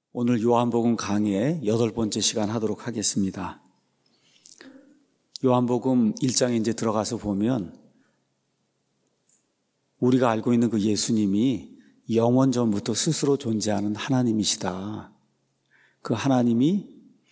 오늘 요한복음 강의의 8번째 시간 하도록 하겠습니다. 요한복음 1장에 이제 들어가서 보면 우리가 알고 있는 그 예수님이 영원 전부터 스스로 존재하는 하나님이시다. 그 하나님이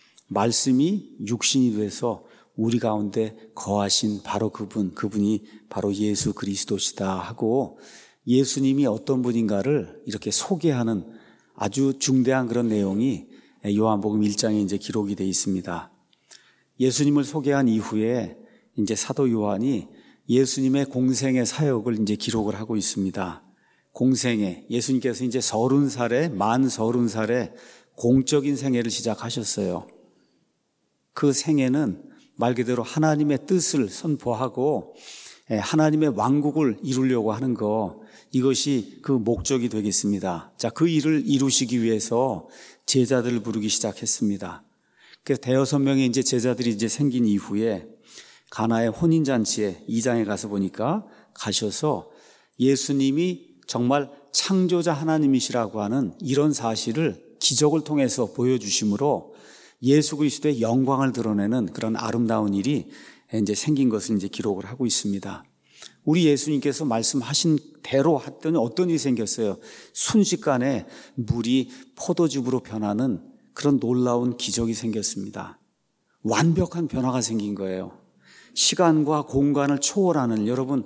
말씀이 육신이 돼서 우리 가운데 거하신 바로 그분이 바로 예수 그리스도시다 하고 예수님이 어떤 분인가를 이렇게 소개하는 아주 중대한 그런 내용이 요한복음 1장에 이제 기록이 되어 있습니다. 예수님을 소개한 이후에 이제 사도 요한이 예수님의 공생의 사역을 이제 기록을 하고 있습니다. 공생애, 예수님께서 이제 30살에, 만 30살에 공적인 생애를 시작하셨어요. 그 생애는 말 그대로 하나님의 뜻을 선포하고 하나님의 왕국을 이루려고 하는 거, 이것이 그 목적이 되겠습니다. 자, 그 일을 이루시기 위해서 제자들을 부르기 시작했습니다. 그래서 6명의 이제 제자들이 이제 생긴 이후에 가나의 혼인잔치에 2장에 가서 보니까 가셔서 예수님이 정말 창조자 하나님이시라고 하는 이런 사실을 기적을 통해서 보여주심으로 예수 그리스도의 영광을 드러내는 그런 아름다운 일이 이제 생긴 것을 이제 기록을 하고 있습니다. 우리 예수님께서 말씀하신 대로 했더니 어떤 일이 생겼어요? 순식간에 물이 포도즙으로 변하는 그런 놀라운 기적이 생겼습니다. 완벽한 변화가 생긴 거예요. 시간과 공간을 초월하는, 여러분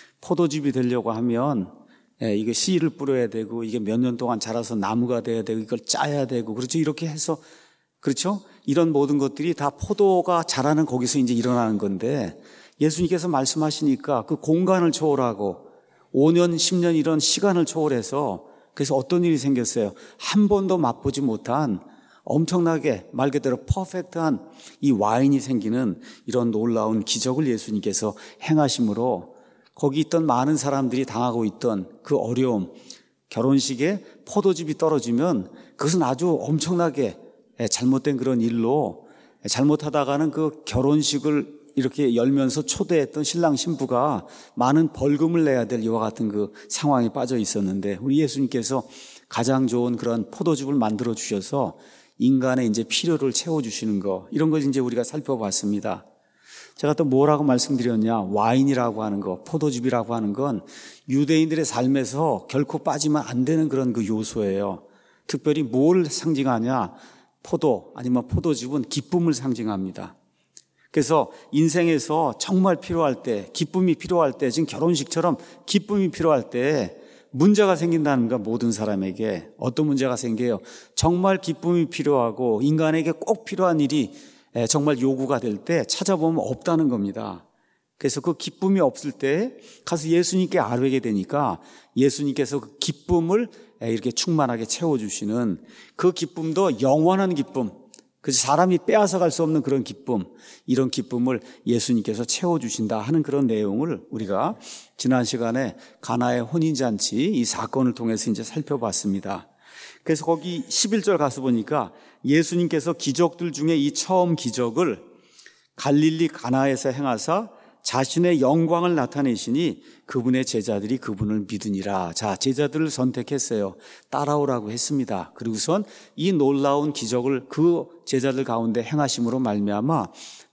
포도즙이 되려고 하면 이게 씨를 뿌려야 되고 이게 몇 년 동안 자라서 나무가 돼야 되고 이걸 짜야 되고, 그렇죠? 이렇게 해서, 그렇죠? 이런 모든 것들이 다 포도가 자라는 거기서 이제 일어나는 건데, 예수님께서 말씀하시니까 그 공간을 초월하고 5년, 10년 이런 시간을 초월해서, 그래서 어떤 일이 생겼어요? 한 번도 맛보지 못한 엄청나게 말 그대로 퍼펙트한 이 와인이 생기는 이런 놀라운 기적을 예수님께서 행하심으로 거기 있던 많은 사람들이 당하고 있던 그 어려움, 결혼식에 포도즙이 떨어지면 그것은 아주 엄청나게 잘못된 그런 일로, 잘못하다가는 그 결혼식을 이렇게 열면서 초대했던 신랑 신부가 많은 벌금을 내야 될 이와 같은 그 상황에 빠져 있었는데, 우리 예수님께서 가장 좋은 그런 포도즙을 만들어 주셔서 인간의 이제 필요를 채워주시는 거, 이런 걸 이제 우리가 살펴봤습니다. 제가 또 뭐라고 말씀드렸냐? 와인이라고 하는 거, 포도즙이라고 하는 건 유대인들의 삶에서 결코 빠지면 안 되는 그런 그 요소예요. 특별히 뭘 상징하냐? 포도 아니면 포도즙은 기쁨을 상징합니다. 그래서 인생에서 정말 필요할 때, 기쁨이 필요할 때, 지금 결혼식처럼 기쁨이 필요할 때 문제가 생긴다는 거, 모든 사람에게 어떤 문제가 생겨요? 정말 기쁨이 필요하고 인간에게 꼭 필요한 일이 정말 요구가 될 때 찾아보면 없다는 겁니다. 그래서 그 기쁨이 없을 때 가서 예수님께 아뢰게 되니까 예수님께서 그 기쁨을 이렇게 충만하게 채워주시는, 그 기쁨도 영원한 기쁨, 그래서 사람이 빼앗아갈 수 없는 그런 기쁨, 이런 기쁨을 예수님께서 채워주신다 하는 그런 내용을 우리가 지난 시간에 가나의 혼인잔치 이 사건을 통해서 이제 살펴봤습니다. 그래서 거기 11절 가서 보니까 예수님께서 기적들 중에 이 처음 기적을 갈릴리 가나에서 행하사 자신의 영광을 나타내시니 그분의 제자들이 그분을 믿으니라. 자, 제자들을 선택했어요. 따라오라고 했습니다. 그리고선 이 놀라운 기적을 그 제자들 가운데 행하심으로 말미암아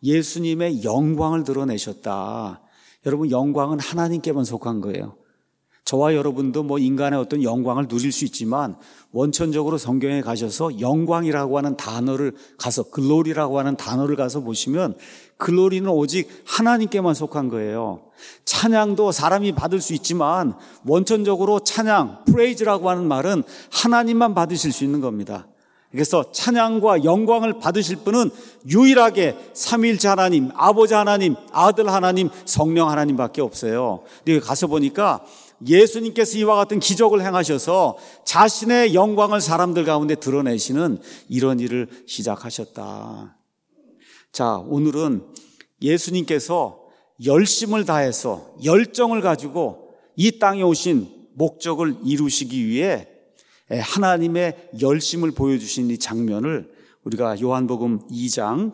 예수님의 영광을 드러내셨다. 여러분, 영광은 하나님께만 속한 거예요. 저와 여러분도 뭐 인간의 어떤 영광을 누릴 수 있지만 원천적으로 성경에 가셔서 영광이라고 하는 단어를 가서, 글로리라고 하는 단어를 가서 보시면 글로리는 오직 하나님께만 속한 거예요. 찬양도 사람이 받을 수 있지만 원천적으로 찬양, 프레이즈라고 하는 말은 하나님만 받으실 수 있는 겁니다. 그래서 찬양과 영광을 받으실 분은 유일하게 삼위일체 하나님, 아버지 하나님, 아들 하나님, 성령 하나님밖에 없어요. 여기 가서 보니까 예수님께서 이와 같은 기적을 행하셔서 자신의 영광을 사람들 가운데 드러내시는 이런 일을 시작하셨다. 자, 오늘은 예수님께서 열심을 다해서 열정을 가지고 이 땅에 오신 목적을 이루시기 위해 하나님의 열심을 보여주신 이 장면을 우리가 요한복음 2장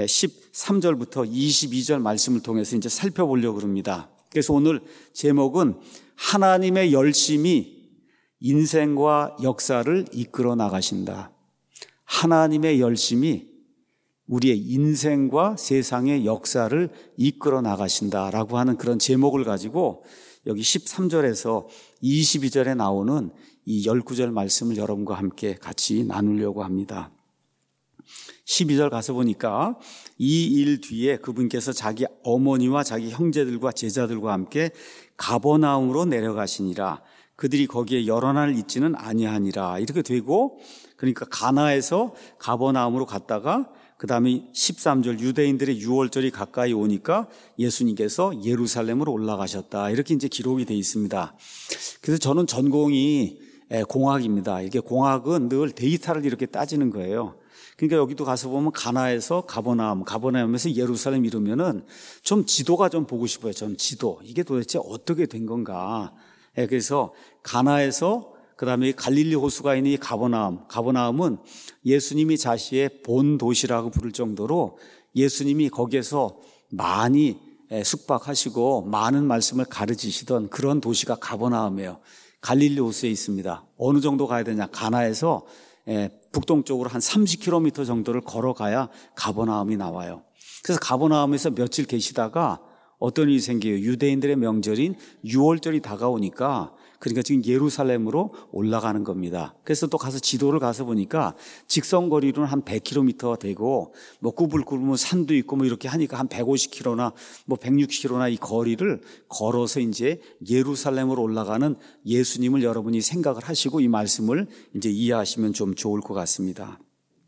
13절부터 22절 말씀을 통해서 이제 살펴보려고 합니다. 그래서 오늘 제목은 하나님의 열심이 인생과 역사를 이끌어 나가신다. 하나님의 열심이 우리의 인생과 세상의 역사를 이끌어 나가신다라고 하는 그런 제목을 가지고 여기 13절에서 22절에 나오는 이 19절 말씀을 여러분과 함께 같이 나누려고 합니다. 12절 가서 보니까 이 일 뒤에 그분께서 자기 어머니와 자기 형제들과 제자들과 함께 가버나움으로 내려가시니라. 그들이 거기에 여러 날 있지는 아니하니라. 이렇게 되고, 그러니까 가나에서 가버나움으로 갔다가 그 다음에 13절 유대인들의 유월절이 가까이 오니까 예수님께서 예루살렘으로 올라가셨다. 이렇게 이제 기록이 되어 있습니다. 그래서 저는 전공이 공학입니다. 이게 공학은 늘 데이터를 이렇게 따지는 거예요. 그러니까 여기도 가서 보면 가나에서 가버나움에서 예루살렘 이러면은 좀 지도가 좀 보고 싶어요. 전 지도. 이게 도대체 어떻게 된 건가. 그래서 가나에서 그다음에 갈릴리 호수가 있는 이 가버나움은 예수님이 자신의 본 도시라고 부를 정도로 예수님이 거기에서 많이 숙박하시고 많은 말씀을 가르치시던 그런 도시가 가버나움이에요. 갈릴리 호수에 있습니다. 어느 정도 가야 되냐? 가나에서 북동쪽으로 한 30km 정도를 걸어가야 가버나움이 나와요. 그래서 가버나움에서 며칠 계시다가 어떤 일이 생겨요. 유대인들의 명절인 유월절이 다가오니까 그러니까 지금 예루살렘으로 올라가는 겁니다. 그래서 또 가서 지도를 가서 보니까 직선거리로는 한 100km 되고 뭐 꾸불꾸불 산도 있고 뭐 이렇게 하니까 한 150km나 뭐 160km나 이 거리를 걸어서 이제 예루살렘으로 올라가는 예수님을 여러분이 생각을 하시고 이 말씀을 이제 이해하시면 좀 좋을 것 같습니다.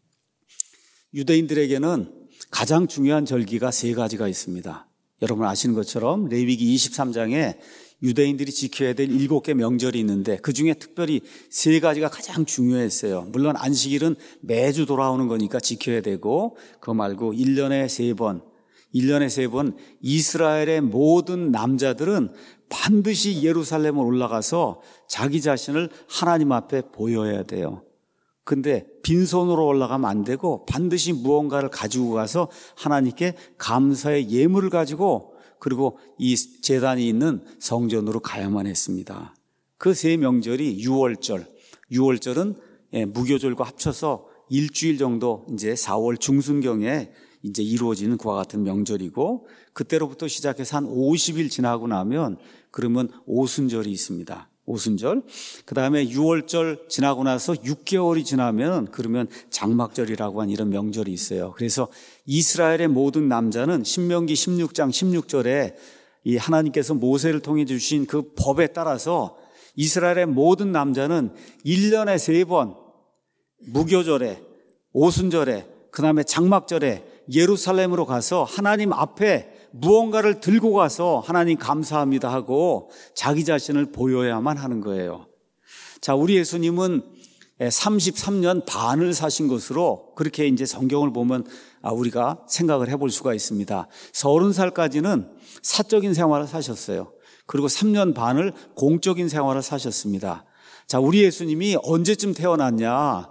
유대인들에게는 가장 중요한 절기가 3가지가 있습니다. 여러분 아시는 것처럼 레위기 23장에 유대인들이 지켜야 될 7개 명절이 있는데 그중에 특별히 3가지가 가장 중요했어요. 물론 안식일은 매주 돌아오는 거니까 지켜야 되고 그거 말고 1년에 3번 이스라엘의 모든 남자들은 반드시 예루살렘을 올라가서 자기 자신을 하나님 앞에 보여야 돼요. 근데 빈손으로 올라가면 안 되고 반드시 무언가를 가지고 가서 하나님께 감사의 예물을 가지고 그리고 이 제단이 있는 성전으로 가야만 했습니다. 그 3명절이 유월절은 무교절과 합쳐서 일주일 정도 이제 4월 중순경에 이제 이루어지는 그와 같은 명절이고 그때로부터 시작해서 한 50일 지나고 나면 그러면 오순절이 있습니다. 오순절. 그 다음에 6월절 지나고 나서 6개월이 지나면 그러면 장막절이라고 하는 이런 명절이 있어요. 그래서 이스라엘의 모든 남자는 신명기 16장 16절에 이 하나님께서 모세를 통해 주신 그 법에 따라서 이스라엘의 모든 남자는 1년에 3번 무교절에 오순절에 그 다음에 장막절에 예루살렘으로 가서 하나님 앞에 무언가를 들고 가서 하나님 감사합니다 하고 자기 자신을 보여야만 하는 거예요. 자, 우리 예수님은 33년 반을 사신 것으로 그렇게 이제 성경을 보면 우리가 생각을 해볼 수가 있습니다. 30살까지는 사적인 생활을 사셨어요. 그리고 3년 반을 공적인 생활을 사셨습니다. 자, 우리 예수님이 언제쯤 태어났냐?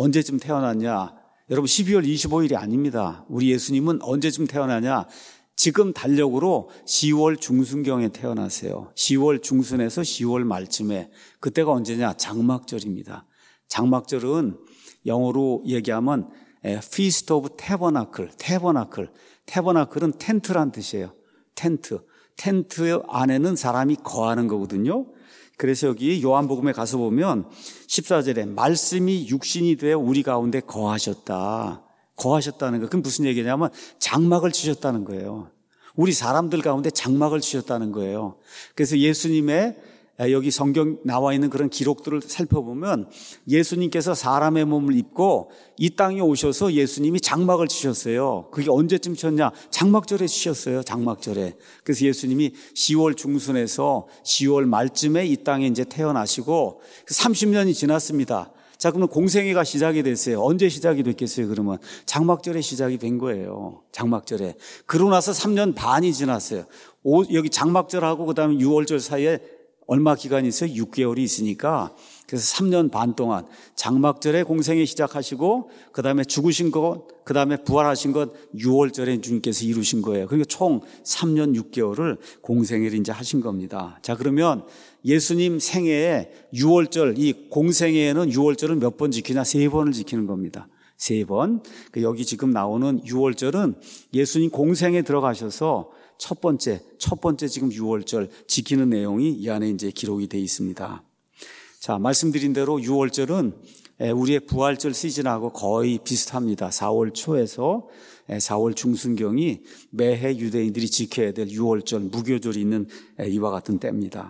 여러분 12월 25일이 아닙니다. 우리 예수님은 언제쯤 태어나냐? 지금 달력으로 10월 중순경에 태어나세요. 10월 중순에서 10월 말쯤에. 그때가 언제냐? 장막절입니다. 장막절은 영어로 얘기하면 Feast of Tabernacle. Tabernacle은 텐트란 뜻이에요. 텐트 안에는 사람이 거하는 거거든요. 그래서 여기 요한복음에 가서 보면 14절에 말씀이 육신이 되어 우리 가운데 거하셨다는 거. 그건 무슨 얘기냐면 장막을 치셨다는 거예요. 우리 사람들 가운데 장막을 치셨다는 거예요. 그래서 예수님의 여기 성경 나와 있는 그런 기록들을 살펴보면 예수님께서 사람의 몸을 입고 이 땅에 오셔서 예수님이 장막을 치셨어요. 그게 언제쯤 쳤냐? 장막절에 치셨어요. 장막절에. 그래서 예수님이 10월 중순에서 10월 말쯤에 이 땅에 이제 태어나시고 30년이 지났습니다. 자, 그러면 공생애가 시작이 됐어요. 언제 시작이 됐겠어요? 그러면 장막절에 시작이 된 거예요. 장막절에. 그러고 나서 3년 반이 지났어요. 여기 장막절하고 그다음에 6월절 사이에 얼마 기간이 있어요? 6개월이 있으니까 그래서 3년 반 동안 장막절에 공생애 시작하시고 그다음에 죽으신 것, 그다음에 부활하신 것 6월절에 주님께서 이루신 거예요. 그러니까 총 3년 6개월을 공생애를 이제 하신 겁니다. 자, 그러면 예수님 생애에 6월절, 이 공생애에는 6월절을 몇 번 지키냐? 3번을 지키는 겁니다. 3번. 여기 지금 나오는 유월절은 예수님 공생에 들어가셔서 첫 번째 지금 유월절 지키는 내용이 이 안에 이제 기록이 되어 있습니다. 자, 말씀드린 대로 유월절은 우리의 부활절 시즌하고 거의 비슷합니다. 4월 초에서 4월 중순경이 매해 유대인들이 지켜야 될 유월절, 무교절이 있는 이와 같은 때입니다.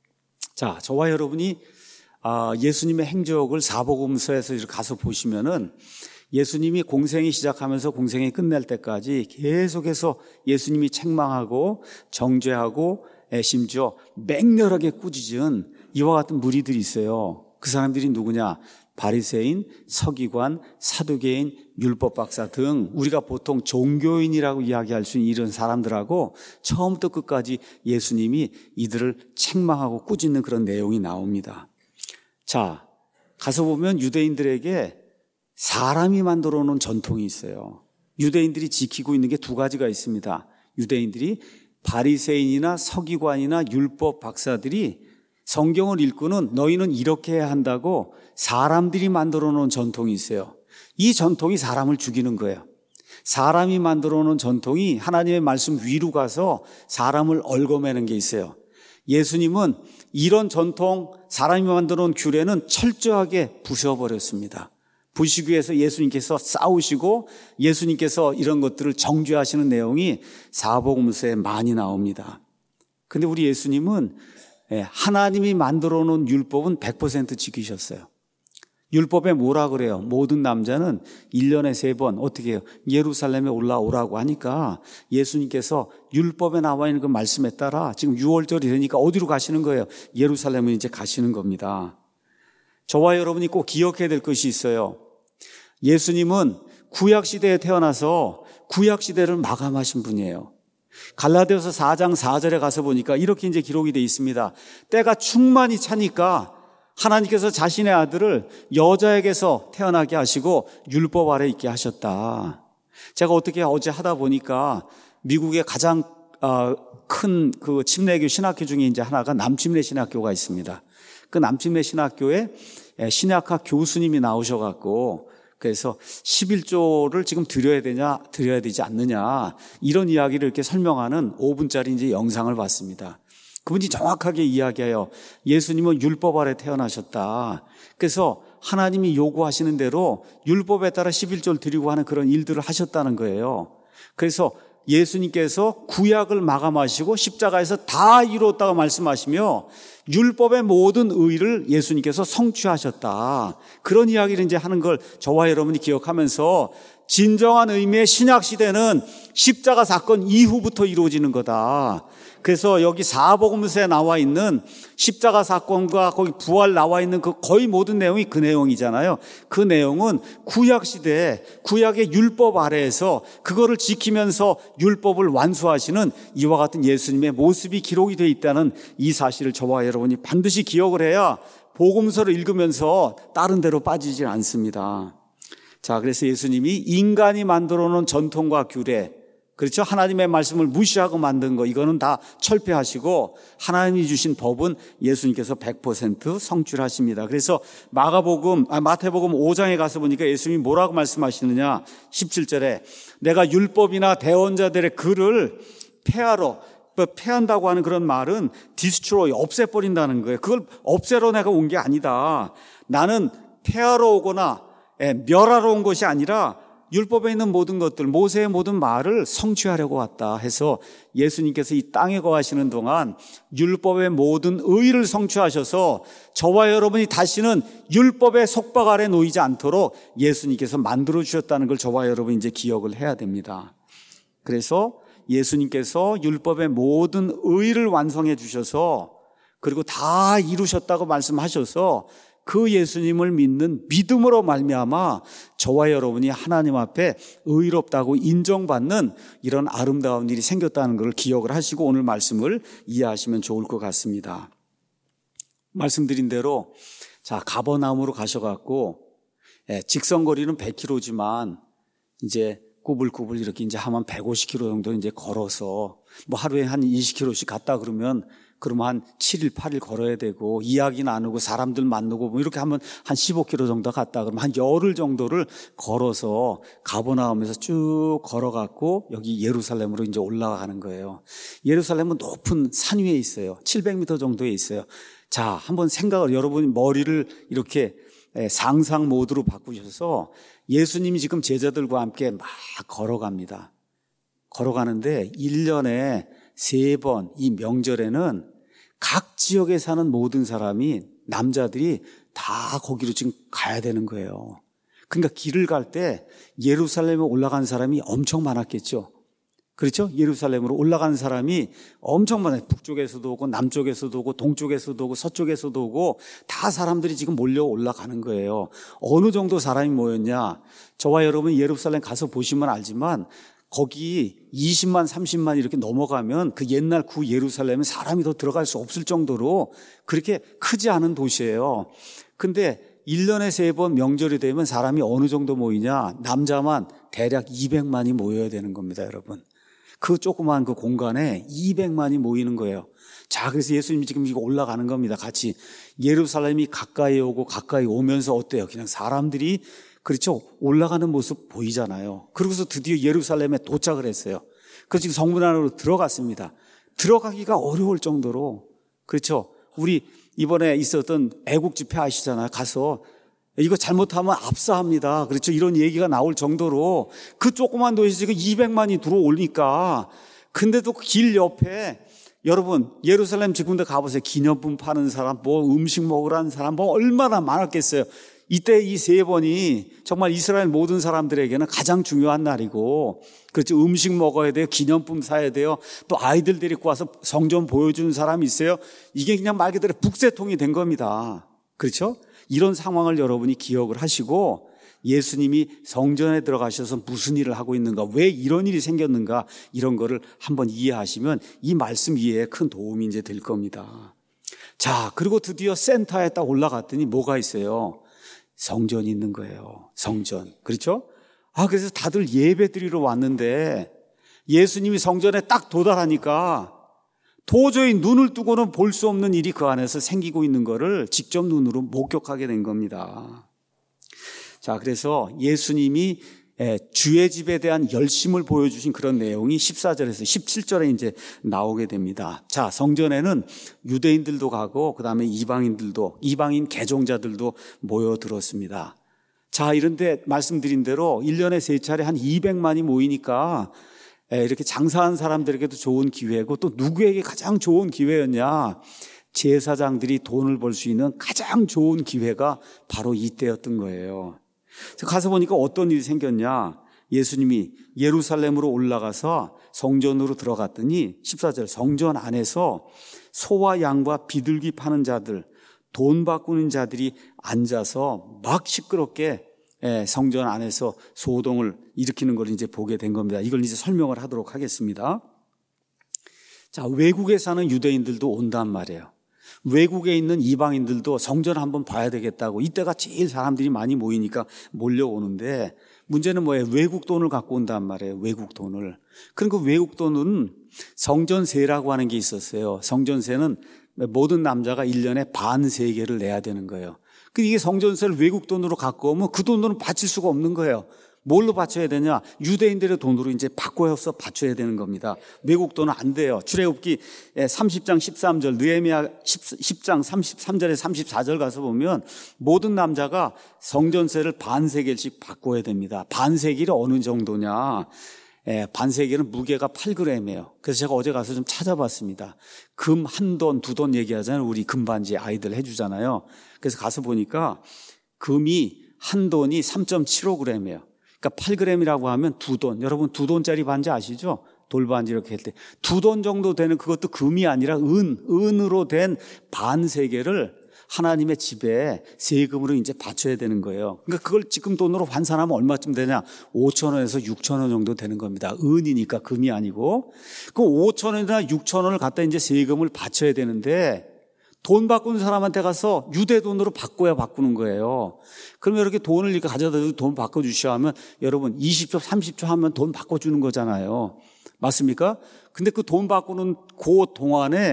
자, 저와 여러분이 예수님의 행적을 사복음서에서 가서 보시면은 예수님이 공생이 시작하면서 공생이 끝날 때까지 계속해서 예수님이 책망하고 정죄하고 심지어 맹렬하게 꾸짖은 이와 같은 무리들이 있어요. 그 사람들이 누구냐? 바리새인, 서기관, 사두개인, 율법 박사 등 우리가 보통 종교인이라고 이야기할 수 있는 이런 사람들하고 처음부터 끝까지 예수님이 이들을 책망하고 꾸짖는 그런 내용이 나옵니다. 자, 가서 보면 유대인들에게 사람이 만들어 놓은 전통이 있어요. 유대인들이 지키고 있는 게 두 가지가 있습니다. 유대인들이 바리새인이나 서기관이나 율법 박사들이 성경을 읽고는 너희는 이렇게 해야 한다고 사람들이 만들어 놓은 전통이 있어요. 이 전통이 사람을 죽이는 거예요. 사람이 만들어 놓은 전통이 하나님의 말씀 위로 가서 사람을 얽어매는 게 있어요. 예수님은 이런 전통, 사람이 만들어 놓은 규례는 철저하게 부숴버렸습니다. 부수기 위해서 예수님께서 싸우시고 예수님께서 이런 것들을 정죄하시는 내용이 사복음서에 많이 나옵니다. 그런데 우리 예수님은 하나님이 만들어 놓은 율법은 100% 지키셨어요. 율법에 뭐라 그래요? 모든 남자는 1년에 3번 어떻게 해요? 예루살렘에 올라오라고 하니까 예수님께서 율법에 나와 있는 그 말씀에 따라 지금 6월절이 되니까 어디로 가시는 거예요? 예루살렘을 이제 가시는 겁니다. 저와 여러분이 꼭 기억해야 될 것이 있어요. 예수님은 구약시대에 태어나서 구약시대를 마감하신 분이에요. 갈라디아서 4장 4절에 가서 보니까 이렇게 이제 기록이 되어 있습니다. 때가 충만히 차니까 하나님께서 자신의 아들을 여자에게서 태어나게 하시고 율법 아래 있게 하셨다. 제가 어떻게 어제 하다 보니까 미국의 가장 큰 그 침례교 신학교 중에 이제 하나가 남침례 신학교가 있습니다. 그 남침례 신학교에 신약학 교수님이 나오셔갖고 그래서 11조를 지금 드려야 되지 않느냐 이런 이야기를 이렇게 설명하는 5분짜리 이제 영상을 봤습니다. 그분이 정확하게 이야기해요. 예수님은 율법 아래 태어나셨다. 그래서 하나님이 요구하시는 대로 율법에 따라 11조를 드리고 하는 그런 일들을 하셨다는 거예요. 그래서 예수님께서 구약을 마감하시고 십자가에서 다 이루었다고 말씀하시며 율법의 모든 의를 예수님께서 성취하셨다. 그런 이야기를 이제 하는 걸 저와 여러분이 기억하면서 진정한 의미의 신약 시대는 십자가 사건 이후부터 이루어지는 거다. 그래서 여기 사복음서에 나와 있는 십자가 사건과 거기 부활 나와 있는 그 거의 모든 내용이 그 내용이잖아요. 그 내용은 구약 시대에 구약의 율법 아래에서 그거를 지키면서 율법을 완수하시는 이와 같은 예수님의 모습이 기록이 되어 있다는 이 사실을 저와 여러분이 반드시 기억을 해야 복음서를 읽으면서 다른 데로 빠지지 않습니다. 자, 그래서 예수님이 인간이 만들어 놓은 전통과 규례, 그렇죠? 하나님의 말씀을 무시하고 만든 거 이거는 다 철폐하시고 하나님이 주신 법은 예수님께서 100% 성취하십니다. 그래서 마태복음 5장에 가서 보니까 예수님이 뭐라고 말씀하시느냐? 17절에 내가 율법이나 대언자들의 글을 폐한다고 하는 그런 말은 디스트로이, 없애버린다는 거예요. 그걸 없애러 내가 온 게 아니다. 나는 폐하러 오거나 멸하러 온 것이 아니라 율법에 있는 모든 것들, 모세의 모든 말을 성취하려고 왔다 해서 예수님께서 이 땅에 거하시는 동안 율법의 모든 의를 성취하셔서 저와 여러분이 다시는 율법의 속박 아래 놓이지 않도록 예수님께서 만들어 주셨다는 걸 저와 여러분이 이제 기억을 해야 됩니다. 그래서 예수님께서 율법의 모든 의를 완성해 주셔서 그리고 다 이루셨다고 말씀하셔서 그 예수님을 믿는 믿음으로 말미암아 저와 여러분이 하나님 앞에 의롭다고 인정받는 이런 아름다운 일이 생겼다는 것을 기억을 하시고 오늘 말씀을 이해하시면 좋을 것 같습니다. 말씀드린 대로 자, 가버나움으로 가셔갖고 직선거리는 100km지만 이제 꾸불꾸불 이렇게 이제 하면 150km 정도 이제 걸어서 뭐 하루에 한 20km씩 갔다 그러면 그러면 한 7일, 8일 걸어야 되고 이야기 나누고 사람들 만나고 뭐 이렇게 하면 한 15km 정도 갔다 그러면 한 열흘 정도를 걸어서 가버나움에서 쭉 걸어갖고 여기 예루살렘으로 이제 올라가는 거예요. 예루살렘은 높은 산 위에 있어요. 700m 정도에 있어요. 자, 한번 생각을 여러분이 머리를 이렇게 상상 모드로 바꾸셔서 예수님이 지금 제자들과 함께 막 걸어갑니다. 걸어가는데 1년에 3번 이 명절에는 각 지역에 사는 모든 사람이 남자들이 다 거기로 지금 가야 되는 거예요. 그러니까 길을 갈 때 예루살렘에 올라간 사람이 엄청 많았겠죠. 그렇죠? 예루살렘으로 올라간 사람이 엄청 많아요. 북쪽에서도 오고 남쪽에서도 오고 동쪽에서도 오고 서쪽에서도 오고 다 사람들이 지금 몰려 올라가는 거예요. 어느 정도 사람이 모였냐? 저와 여러분 예루살렘 가서 보시면 알지만 거기 20만, 30만 이렇게 넘어가면 그 옛날 구 예루살렘에 사람이 더 들어갈 수 없을 정도로 그렇게 크지 않은 도시예요. 근데 1년에 3번 명절이 되면 사람이 어느 정도 모이냐? 남자만 대략 200만이 모여야 되는 겁니다, 여러분. 그 조그만 그 공간에 200만이 모이는 거예요. 자, 그래서 예수님이 지금 이거 올라가는 겁니다. 같이 예루살렘이 가까이 오고 가까이 오면서 어때요? 그냥 사람들이 그렇죠? 올라가는 모습 보이잖아요. 그러고서 드디어 예루살렘에 도착을 했어요. 그래서 지금 성문 안으로 들어갔습니다. 들어가기가 어려울 정도로 그렇죠? 우리 이번에 있었던 애국 집회 아시잖아요. 가서 이거 잘못하면 압사합니다. 그렇죠? 이런 얘기가 나올 정도로 그 조그만 도시에 지금 200만이 들어오니까 근데도 길 옆에 여러분 예루살렘 지금도 가보세요. 기념품 파는 사람, 뭐 음식 먹으라는 사람 뭐 얼마나 많았겠어요. 이때 이 3번이 정말 이스라엘 모든 사람들에게는 가장 중요한 날이고 그렇죠. 음식 먹어야 돼요. 기념품 사야 돼요. 또 아이들 데리고 와서 성전 보여주는 사람이 있어요. 이게 그냥 말 그대로 북새통이 된 겁니다. 그렇죠? 이런 상황을 여러분이 기억을 하시고 예수님이 성전에 들어가셔서 무슨 일을 하고 있는가, 왜 이런 일이 생겼는가 이런 거를 한번 이해하시면 이 말씀 이해에 큰 도움이 이제 될 겁니다. 자, 그리고 드디어 센터에 딱 올라갔더니 뭐가 있어요? 성전이 있는 거예요. 성전. 그렇죠? 그래서 다들 예배 드리러 왔는데 예수님이 성전에 딱 도달하니까 도저히 눈을 뜨고는 볼 수 없는 일이 그 안에서 생기고 있는 거를 직접 눈으로 목격하게 된 겁니다. 자, 그래서 예수님이 주의 집에 대한 열심을 보여주신 그런 내용이 14절에서 17절에 이제 나오게 됩니다. 자, 성전에는 유대인들도 가고 그다음에 이방인 개종자들도 모여들었습니다. 자, 이런데 말씀드린 대로 1년에 3차례 한 200만이 모이니까 이렇게 장사한 사람들에게도 좋은 기회고 또 누구에게 가장 좋은 기회였냐? 제사장들이 돈을 벌 수 있는 가장 좋은 기회가 바로 이때였던 거예요. 가서 보니까 어떤 일이 생겼냐? 예수님이 예루살렘으로 올라가서 성전으로 들어갔더니 14절 성전 안에서 소와 양과 비둘기 파는 자들, 돈 바꾸는 자들이 앉아서 막 시끄럽게 성전 안에서 소동을 일으키는 걸 이제 보게 된 겁니다. 이걸 이제 설명을 하도록 하겠습니다. 자, 외국에 사는 유대인들도 온단 말이에요. 외국에 있는 이방인들도 성전 한번 봐야 되겠다고 이때가 제일 사람들이 많이 모이니까 몰려오는데 문제는 뭐예요? 외국 돈을 갖고 온단 말이에요. 외국 돈을. 그러니까 외국 돈은 성전세라고 하는 게 있었어요. 성전세는 모든 남자가 1년에 반세겔을 내야 되는 거예요. 이게 성전세를 외국 돈으로 갖고 오면 그 돈으로는 바칠 수가 없는 거예요. 뭘로 바쳐야 되냐? 유대인들의 돈으로 이제 바꿔서 바쳐야 되는 겁니다. 외국 돈은 안 돼요. 출애굽기 30장 13절, 느헤미야 10장 33절에 34절 가서 보면 모든 남자가 성전세를 반세겔씩 바꿔야 됩니다. 반세겔이 어느 정도냐? 반세겔은 무게가 8g이에요. 그래서 제가 어제 가서 좀 찾아봤습니다. 금 1돈, 2돈 얘기하잖아요. 우리 금반지 아이들 해주잖아요. 그래서 가서 보니까 금이 1돈이 3.75g이에요. 그러니까 8g이라고 하면 2돈. 여러분 2돈짜리 반지 아시죠? 돌반지 이렇게 할 때 2돈 정도 되는 그것도 금이 아니라 은으로 된 반세겔을 하나님의 집에 세금으로 이제 바쳐야 되는 거예요. 그러니까 그걸 지금 돈으로 환산하면 얼마쯤 되냐? 5,000원에서 6,000원 정도 되는 겁니다. 은이니까 금이 아니고. 그 5,000원이나 6,000원을 갖다 이제 세금을 바쳐야 되는데 돈 바꾸는 사람한테 가서 유대 돈으로 바꿔야 바꾸는 거예요. 그러면 이렇게 돈을 이렇게 가져다 돈 바꿔주셔야 하면 여러분 20초, 30초 하면 돈 바꿔주는 거잖아요. 맞습니까? 근데 그 돈 바꾸는 그 동안에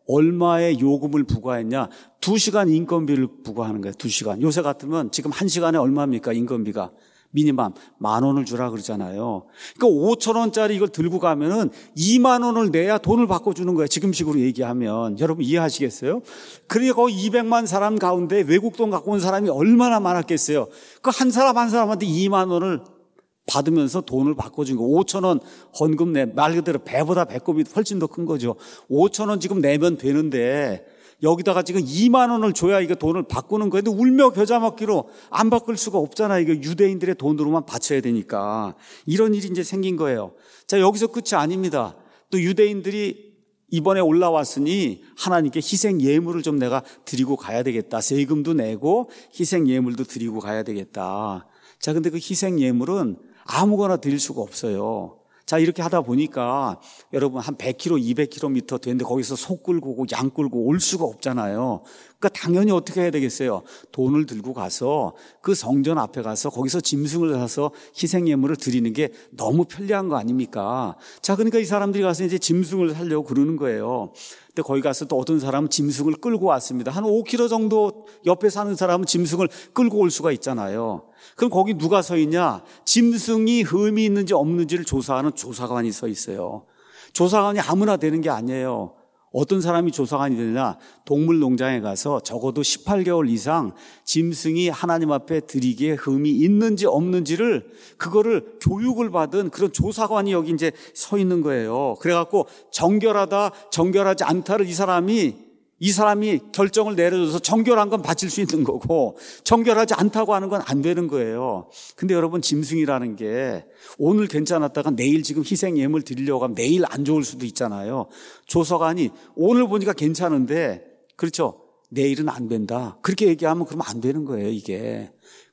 얼마의 요금을 부과했냐? 2시간 인건비를 부과하는 거예요. 2시간. 요새 같으면 지금 1시간에 얼마입니까? 인건비가. 미니멈 10,000원을 주라 그러잖아요. 그러니까 5,000원짜리 이걸 들고 가면은 20,000원을 내야 돈을 바꿔주는 거예요. 지금식으로 얘기하면. 여러분 이해하시겠어요? 그러니까 거의 200만 사람 가운데 외국 돈 갖고 온 사람이 얼마나 많았겠어요. 그 한 사람 한 사람한테 20,000원을 받으면서 돈을 바꿔준 거. 5,000원 헌금 말 그대로 배보다 배꼽이 훨씬 더 큰 거죠. 5,000원 지금 내면 되는데 여기다가 지금 20,000원을 줘야 이거 돈을 바꾸는 거예요. 근데 울며 겨자 먹기로 안 바꿀 수가 없잖아요. 이거 유대인들의 돈으로만 바쳐야 되니까. 이런 일이 이제 생긴 거예요. 자, 여기서 끝이 아닙니다. 또 유대인들이 이번에 올라왔으니 하나님께 희생 예물을 좀 내가 드리고 가야 되겠다. 세금도 내고 희생 예물도 드리고 가야 되겠다. 자, 근데 그 희생 예물은 아무거나 드릴 수가 없어요. 자, 이렇게 하다 보니까 여러분 한 100km, 200km 되는데 거기서 소 끌고 오고 양 끌고 올 수가 없잖아요. 그러니까 당연히 어떻게 해야 되겠어요? 돈을 들고 가서 그 성전 앞에 가서 거기서 짐승을 사서 희생 예물을 드리는 게 너무 편리한 거 아닙니까? 자, 그러니까 이 사람들이 가서 이제 짐승을 사려고 그러는 거예요. 근데 거기 가서 또 어떤 사람은 짐승을 끌고 왔습니다. 한 5km 정도 옆에 사는 사람은 짐승을 끌고 올 수가 있잖아요. 그럼 거기 누가 서 있냐? 짐승이 흠이 있는지 없는지를 조사하는 조사관이 서 있어요. 조사관이 아무나 되는 게 아니에요. 어떤 사람이 조사관이 되느냐? 동물 농장에 가서 적어도 18개월 이상 짐승이 하나님 앞에 드리기에 흠이 있는지 없는지를 그거를 교육을 받은 그런 조사관이 여기 이제 서 있는 거예요. 그래갖고 정결하지 않다를 이 사람이 결정을 내려줘서 정결한 건 바칠 수 있는 거고 정결하지 않다고 하는 건 안 되는 거예요. 근데 여러분 짐승이라는 게 오늘 괜찮았다가 내일 지금 희생 예물 드리려고 하면 내일 안 좋을 수도 있잖아요. 조사관이 오늘 보니까 괜찮은데 그렇죠. 내일은 안 된다. 그렇게 얘기하면 그러면 안 되는 거예요, 이게.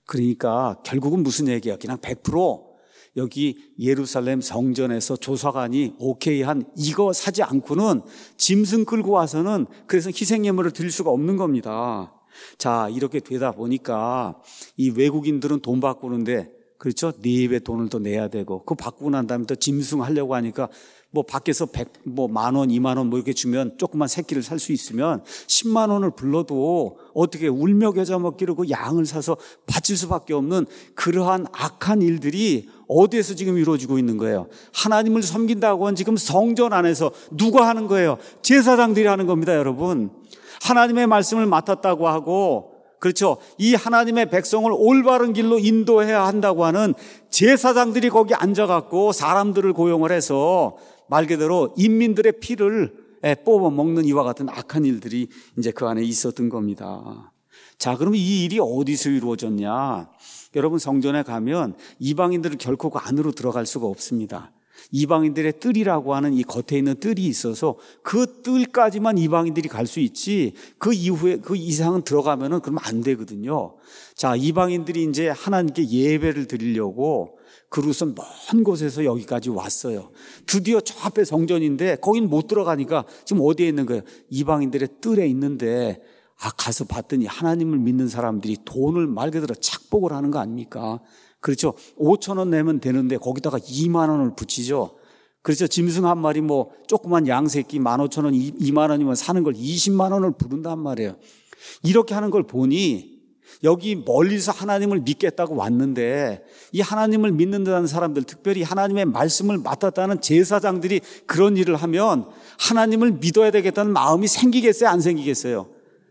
그러니까 결국은 무슨 얘기야? 그냥 100% 여기 예루살렘 성전에서 조사관이 오케이 한 이거 사지 않고는 짐승 끌고 와서는 그래서 희생예물을 드릴 수가 없는 겁니다. 자, 이렇게 되다 보니까 이 외국인들은 돈 바꾸는데 그렇죠? 4배 돈을 더 내야 되고 그거 바꾸고 난 다음에 또 짐승 하려고 하니까 뭐 밖에서 10,000원, 20,000원 뭐 이렇게 주면 조그만 새끼를 살 수 있으면 10만 원을 불러도 어떻게 울며 겨자 먹기로 그 양을 사서 바칠 수밖에 없는 그러한 악한 일들이 어디에서 지금 이루어지고 있는 거예요? 하나님을 섬긴다고 한 지금 성전 안에서 누가 하는 거예요? 제사장들이 하는 겁니다, 여러분. 하나님의 말씀을 맡았다고 하고 그렇죠. 이 하나님의 백성을 올바른 길로 인도해야 한다고 하는 제사장들이 거기 앉아갖고 사람들을 고용을 해서 말 그대로 인민들의 피를 뽑아 먹는 이와 같은 악한 일들이 이제 그 안에 있었던 겁니다. 자, 그럼 이 일이 어디서 이루어졌냐? 여러분 성전에 가면 이방인들은 결코 그 안으로 들어갈 수가 없습니다. 이방인들의 뜰이라고 하는 이 겉에 있는 뜰이 있어서 그 뜰까지만 이방인들이 갈 수 있지 그 이후에 그 이상은 들어가면은 그러면 안 되거든요. 자, 이방인들이 이제 하나님께 예배를 드리려고 그로서 먼 곳에서 여기까지 왔어요. 드디어 저 앞에 성전인데 거긴 못 들어가니까 지금 어디에 있는 거예요? 이방인들의 뜰에 있는데 가서 봤더니 하나님을 믿는 사람들이 돈을 말 그대로 착복을 하는 거 아닙니까? 그렇죠. 5,000원 내면 되는데 거기다가 2만 원을 붙이죠. 그렇죠. 짐승 한 마리 뭐 조그만 양새끼 15,000원, 2만 원이면 사는 걸 20만 원을 부른단 말이에요. 이렇게 하는 걸 보니 여기 멀리서 하나님을 믿겠다고 왔는데 이 하나님을 믿는다는 사람들, 특별히 하나님의 말씀을 맡았다는 제사장들이 그런 일을 하면 하나님을 믿어야 되겠다는 마음이 생기겠어요? 안 생기겠어요?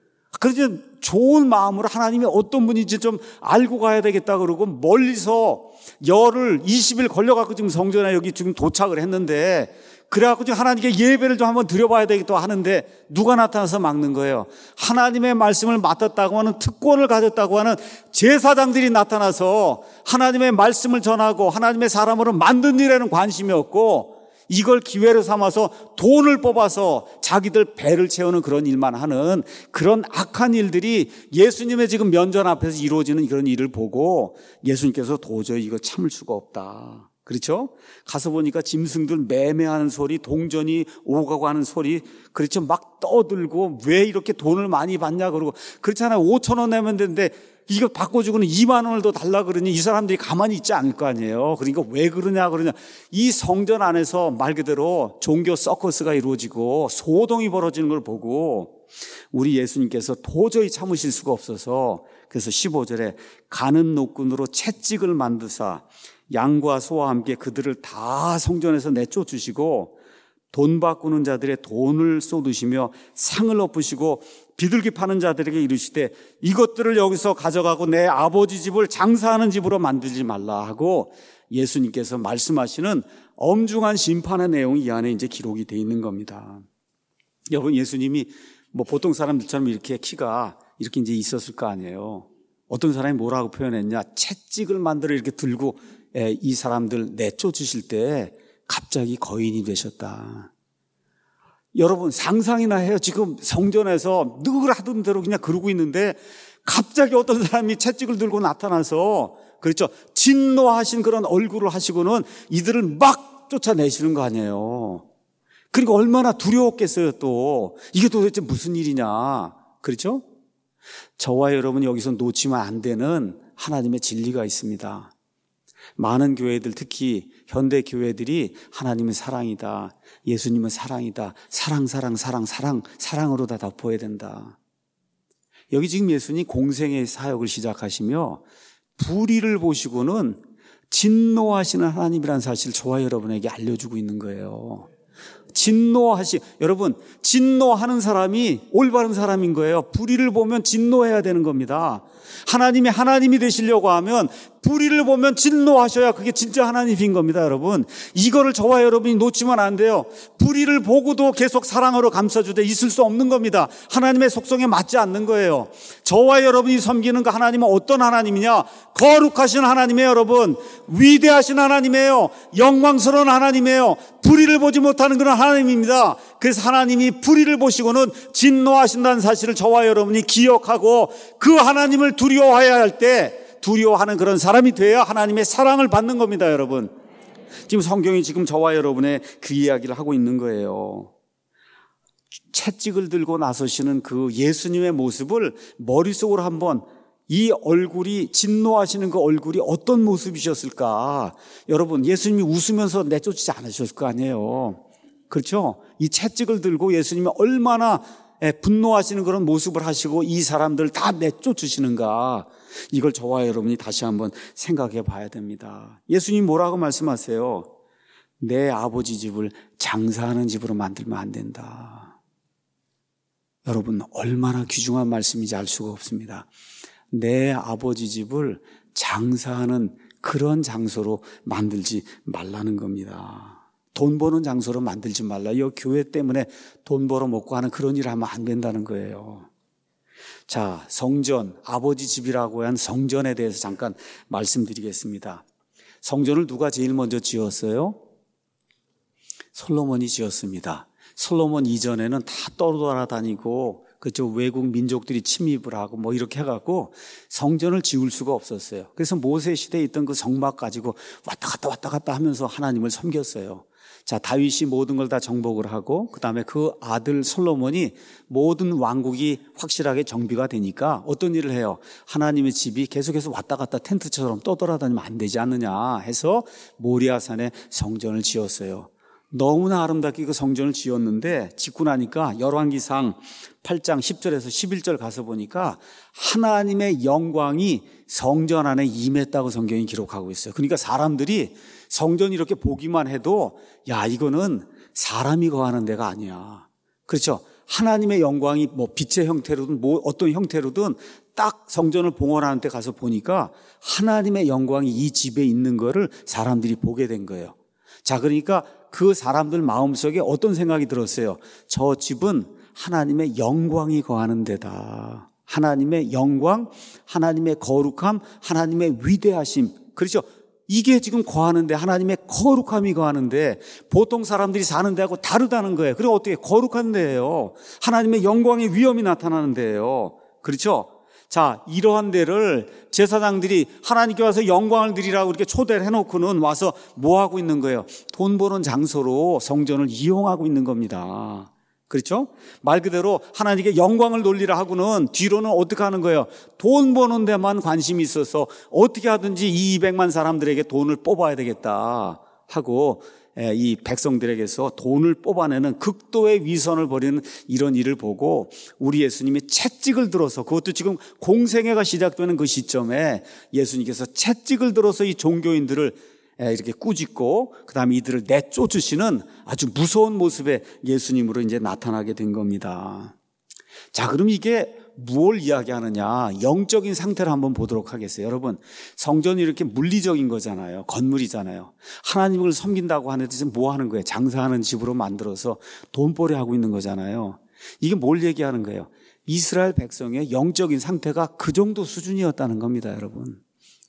그래서 좋은 마음으로 하나님이 어떤 분인지 좀 알고 가야 되겠다 그러고 멀리서 열흘 20일 걸려갖고 지금 성전에 여기 지금 도착을 했는데 그래갖고 지금 하나님께 예배를 좀 한번 드려봐야 되겠다 하는데 누가 나타나서 막는 거예요? 하나님의 말씀을 맡았다고 하는 특권을 가졌다고 하는 제사장들이 나타나서 하나님의 말씀을 전하고 하나님의 사람으로 만든 일에는 관심이 없고 이걸 기회로 삼아서 돈을 뽑아서 자기들 배를 채우는 그런 일만 하는 그런 악한 일들이 예수님의 지금 면전 앞에서 이루어지는 그런 일을 보고 예수님께서 도저히 이거 참을 수가 없다. 그렇죠? 가서 보니까 짐승들 매매하는 소리, 동전이 오가고 하는 소리, 그렇죠? 막 떠들고 왜 이렇게 돈을 많이 받냐 그러고, 그렇잖아요. 5,000원 내면 되는데 이거 바꿔주고는 2만 원을 더 달라 그러니 이 사람들이 가만히 있지 않을 거 아니에요. 그러니까 왜 그러냐. 이 성전 안에서 말 그대로 종교 서커스가 이루어지고 소동이 벌어지는 걸 보고 우리 예수님께서 도저히 참으실 수가 없어서, 그래서 15절에 가는 노끈으로 채찍을 만드사 양과 소와 함께 그들을 다 성전에서 내쫓으시고 돈 바꾸는 자들의 돈을 쏟으시며 상을 엎으시고 비둘기 파는 자들에게 이르시되 이것들을 여기서 가져가고 내 아버지 집을 장사하는 집으로 만들지 말라 하고 예수님께서 말씀하시는 엄중한 심판의 내용이 이 안에 이제 기록이 되어 있는 겁니다. 여러분, 예수님이 뭐 보통 사람들처럼 이렇게 키가 이렇게 이제 있었을 거 아니에요. 어떤 사람이 뭐라고 표현했냐? 채찍을 만들어 이렇게 들고 이 사람들 내쫓으실 때 갑자기 거인이 되셨다. 여러분, 상상이나 해요. 지금 성전에서 늘 하던 대로 그냥 그러고 있는데 갑자기 어떤 사람이 채찍을 들고 나타나서, 그렇죠, 진노하신 그런 얼굴을 하시고는 이들을 막 쫓아내시는 거 아니에요. 그러니까 얼마나 두려웠겠어요. 또 이게 도대체 무슨 일이냐. 그렇죠? 저와 여러분 여기서 놓치면 안 되는 하나님의 진리가 있습니다. 많은 교회들, 특히 현대 교회들이 하나님은 사랑이다, 예수님은 사랑이다, 사랑으로 다 덮어야 된다. 여기 지금 예수님 공생의 사역을 시작하시며 불의를 보시고는 진노하시는 하나님이라는 사실을 저와 여러분에게 알려주고 있는 거예요. 여러분, 진노하는 사람이 올바른 사람인 거예요. 불의를 보면 진노해야 되는 겁니다. 하나님이 되시려고 하면 불의를 보면 진노하셔야 그게 진짜 하나님인 겁니다. 여러분, 이거를 저와 여러분이 놓치면 안 돼요. 불의를 보고도 계속 사랑으로 감싸주되 있을 수 없는 겁니다. 하나님의 속성에 맞지 않는 거예요. 저와 여러분이 섬기는 그 하나님은 어떤 하나님이냐? 거룩하신 하나님이에요. 여러분, 위대하신 하나님이에요. 영광스러운 하나님이에요. 불의를 보지 못하는 그런 하나님입니다. 그래서 하나님이 불의를 보시고는 진노하신다는 사실을 저와 여러분이 기억하고 그 하나님을 두려워해야 할 때 두려워하는 그런 사람이 돼야 하나님의 사랑을 받는 겁니다. 여러분, 지금 성경이 지금 저와 여러분의 그 이야기를 하고 있는 거예요. 채찍을 들고 나서시는 그 예수님의 모습을 머릿속으로 한번, 이 얼굴이, 진노하시는 그 얼굴이 어떤 모습이셨을까? 여러분, 예수님이 웃으면서 내쫓지 않으셨을 거 아니에요. 그렇죠? 이 채찍을 들고 예수님이 얼마나 분노하시는 그런 모습을 하시고 이 사람들 다 내쫓으시는가, 이걸 저와 여러분이 다시 한번 생각해 봐야 됩니다. 예수님 뭐라고 말씀하세요? 내 아버지 집을 장사하는 집으로 만들면 안 된다. 여러분, 얼마나 귀중한 말씀인지 알 수가 없습니다. 내 아버지 집을 장사하는 그런 장소로 만들지 말라는 겁니다. 돈 버는 장소로 만들지 말라. 이 교회 때문에 돈 벌어 먹고 하는 그런 일을 하면 안 된다는 거예요. 자, 성전, 아버지 집이라고 한 성전에 대해서 잠깐 말씀드리겠습니다. 성전을 누가 제일 먼저 지었어요? 솔로몬이 지었습니다. 솔로몬 이전에는 다 떠돌아다니고, 그죠, 외국 민족들이 침입을 하고 뭐 이렇게 해갖고 성전을 지을 수가 없었어요. 그래서 모세 시대에 있던 그 성막 가지고 왔다 갔다 하면서 하나님을 섬겼어요. 자, 다윗이 모든 걸 다 정복을 하고 그 다음에 그 아들 솔로몬이 모든 왕국이 확실하게 정비가 되니까 어떤 일을 해요? 하나님의 집이 계속해서 왔다 갔다 텐트처럼 떠돌아다니면 안 되지 않느냐 해서 모리아산에 성전을 지었어요. 너무나 아름답게 그 성전을 지었는데 짓고 나니까 열왕기상 8장 10절에서 11절 가서 보니까 하나님의 영광이 성전 안에 임했다고 성경이 기록하고 있어요. 그러니까 사람들이 성전 이렇게 보기만 해도 야, 이거는 사람이 거하는 데가 아니야. 그렇죠? 하나님의 영광이 뭐 빛의 형태로든 뭐 어떤 형태로든 딱 성전을 봉헌하는 데 가서 보니까 하나님의 영광이 이 집에 있는 거를 사람들이 보게 된 거예요. 자, 그러니까 그 사람들 마음속에 어떤 생각이 들었어요? 저 집은 하나님의 영광이 거하는 데다. 하나님의 영광, 하나님의 거룩함, 하나님의 위대하심. 그렇죠? 이게 지금 거하는데, 하나님의 거룩함이 거하는데 보통 사람들이 사는 데하고 다르다는 거예요. 그리고 어떻게 거룩한 데예요? 하나님의 영광의 위엄이 나타나는 데예요. 그렇죠? 자, 이러한 데를 제사장들이 하나님께 와서 영광을 드리라고 이렇게 초대를 해놓고는 와서 뭐 하고 있는 거예요? 돈 버는 장소로 성전을 이용하고 있는 겁니다. 그렇죠? 말 그대로 하나님께 영광을 돌리라 하고는 뒤로는 어떻게 하는 거예요? 돈 버는 데만 관심이 있어서 어떻게 하든지 200만 사람들에게 돈을 뽑아야 되겠다 하고 이 백성들에게서 돈을 뽑아내는 극도의 위선을 벌이는 이런 일을 보고 우리 예수님이 채찍을 들어서, 그것도 지금 공생애가 시작되는 그 시점에 예수님께서 채찍을 들어서 이 종교인들을 이렇게 꾸짖고 그 다음에 이들을 내쫓으시는 아주 무서운 모습의 예수님으로 이제 나타나게 된 겁니다. 자, 그럼 이게 무엇을 이야기하느냐? 영적인 상태를 한번 보도록 하겠어요. 여러분, 성전이 이렇게 물리적인 거잖아요. 건물이잖아요. 하나님을 섬긴다고 하는 데서 뭐 하는 거예요? 장사하는 집으로 만들어서 돈벌이 하고 있는 거잖아요. 이게 뭘 얘기하는 거예요? 이스라엘 백성의 영적인 상태가 그 정도 수준이었다는 겁니다, 여러분.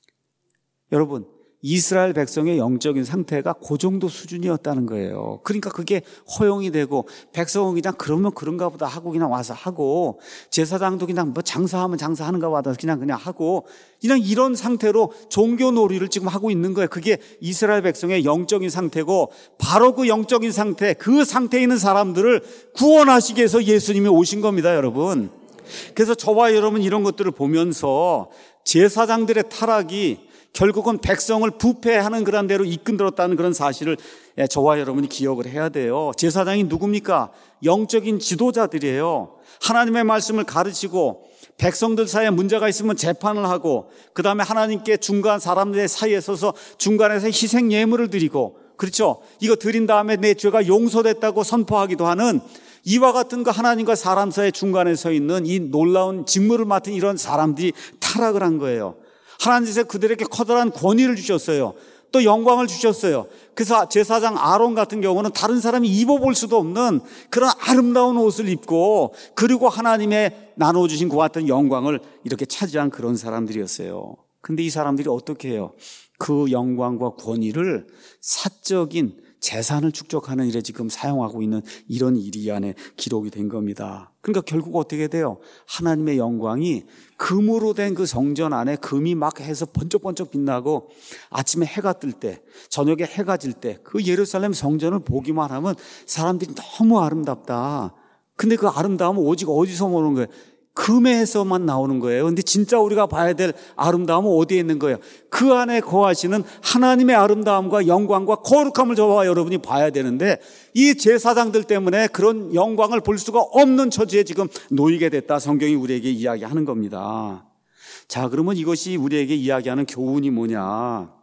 여러분, 이스라엘 백성의 영적인 상태가 그 정도 수준이었다는 거예요. 그러니까 그게 허용이 되고 백성은 그냥 그러면 그런가 보다 하고 그냥 와서 하고 제사장도 그냥 뭐 장사하면 장사하는가 보다 그냥 하고 그냥 이런 상태로 종교 놀이를 지금 하고 있는 거예요. 그게 이스라엘 백성의 영적인 상태고 바로 그 영적인 상태, 그 상태에 있는 사람들을 구원하시기 위해서 예수님이 오신 겁니다, 여러분. 그래서 저와 여러분 이런 것들을 보면서 제사장들의 타락이 결국은 백성을 부패하는 그런 대로 이끌었다는 그런 사실을 저와 여러분이 기억을 해야 돼요. 제사장이 누굽니까? 영적인 지도자들이에요. 하나님의 말씀을 가르치고 백성들 사이에 문제가 있으면 재판을 하고 그 다음에 하나님께 중간 사람들 사이에 서서 중간에서 희생 예물을 드리고, 그렇죠? 이거 드린 다음에 내 죄가 용서됐다고 선포하기도 하는 이와 같은 그 하나님과 사람 사이의 중간에 서 있는 이 놀라운 직무를 맡은 이런 사람들이 타락을 한 거예요. 하나님께서 그들에게 커다란 권위를 주셨어요. 또 영광을 주셨어요. 그래서 제사장 아론 같은 경우는 다른 사람이 입어볼 수도 없는 그런 아름다운 옷을 입고 그리고 하나님의 나눠주신 그와 같은 영광을 이렇게 차지한 그런 사람들이었어요. 근데 이 사람들이 어떻게 해요? 그 영광과 권위를 사적인 재산을 축적하는 일에 지금 사용하고 있는 이런 일이 이 안에 기록이 된 겁니다. 그러니까 결국 어떻게 돼요? 하나님의 영광이 금으로 된 그 성전 안에 금이 막 해서 번쩍번쩍 빛나고 아침에 해가 뜰 때, 저녁에 해가 질 때 그 예루살렘 성전을 보기만 하면 사람들이 너무 아름답다. 근데 그 아름다움은 오직 어디서 오는 거예요? 금에서만 나오는 거예요. 근데 진짜 우리가 봐야 될 아름다움은 어디에 있는 거예요? 그 안에 거하시는 하나님의 아름다움과 영광과 거룩함을 저와 여러분이 봐야 되는데 이 제사장들 때문에 그런 영광을 볼 수가 없는 처지에 지금 놓이게 됐다. 성경이 우리에게 이야기하는 겁니다. 자, 그러면 이것이 우리에게 이야기하는 교훈이 뭐냐?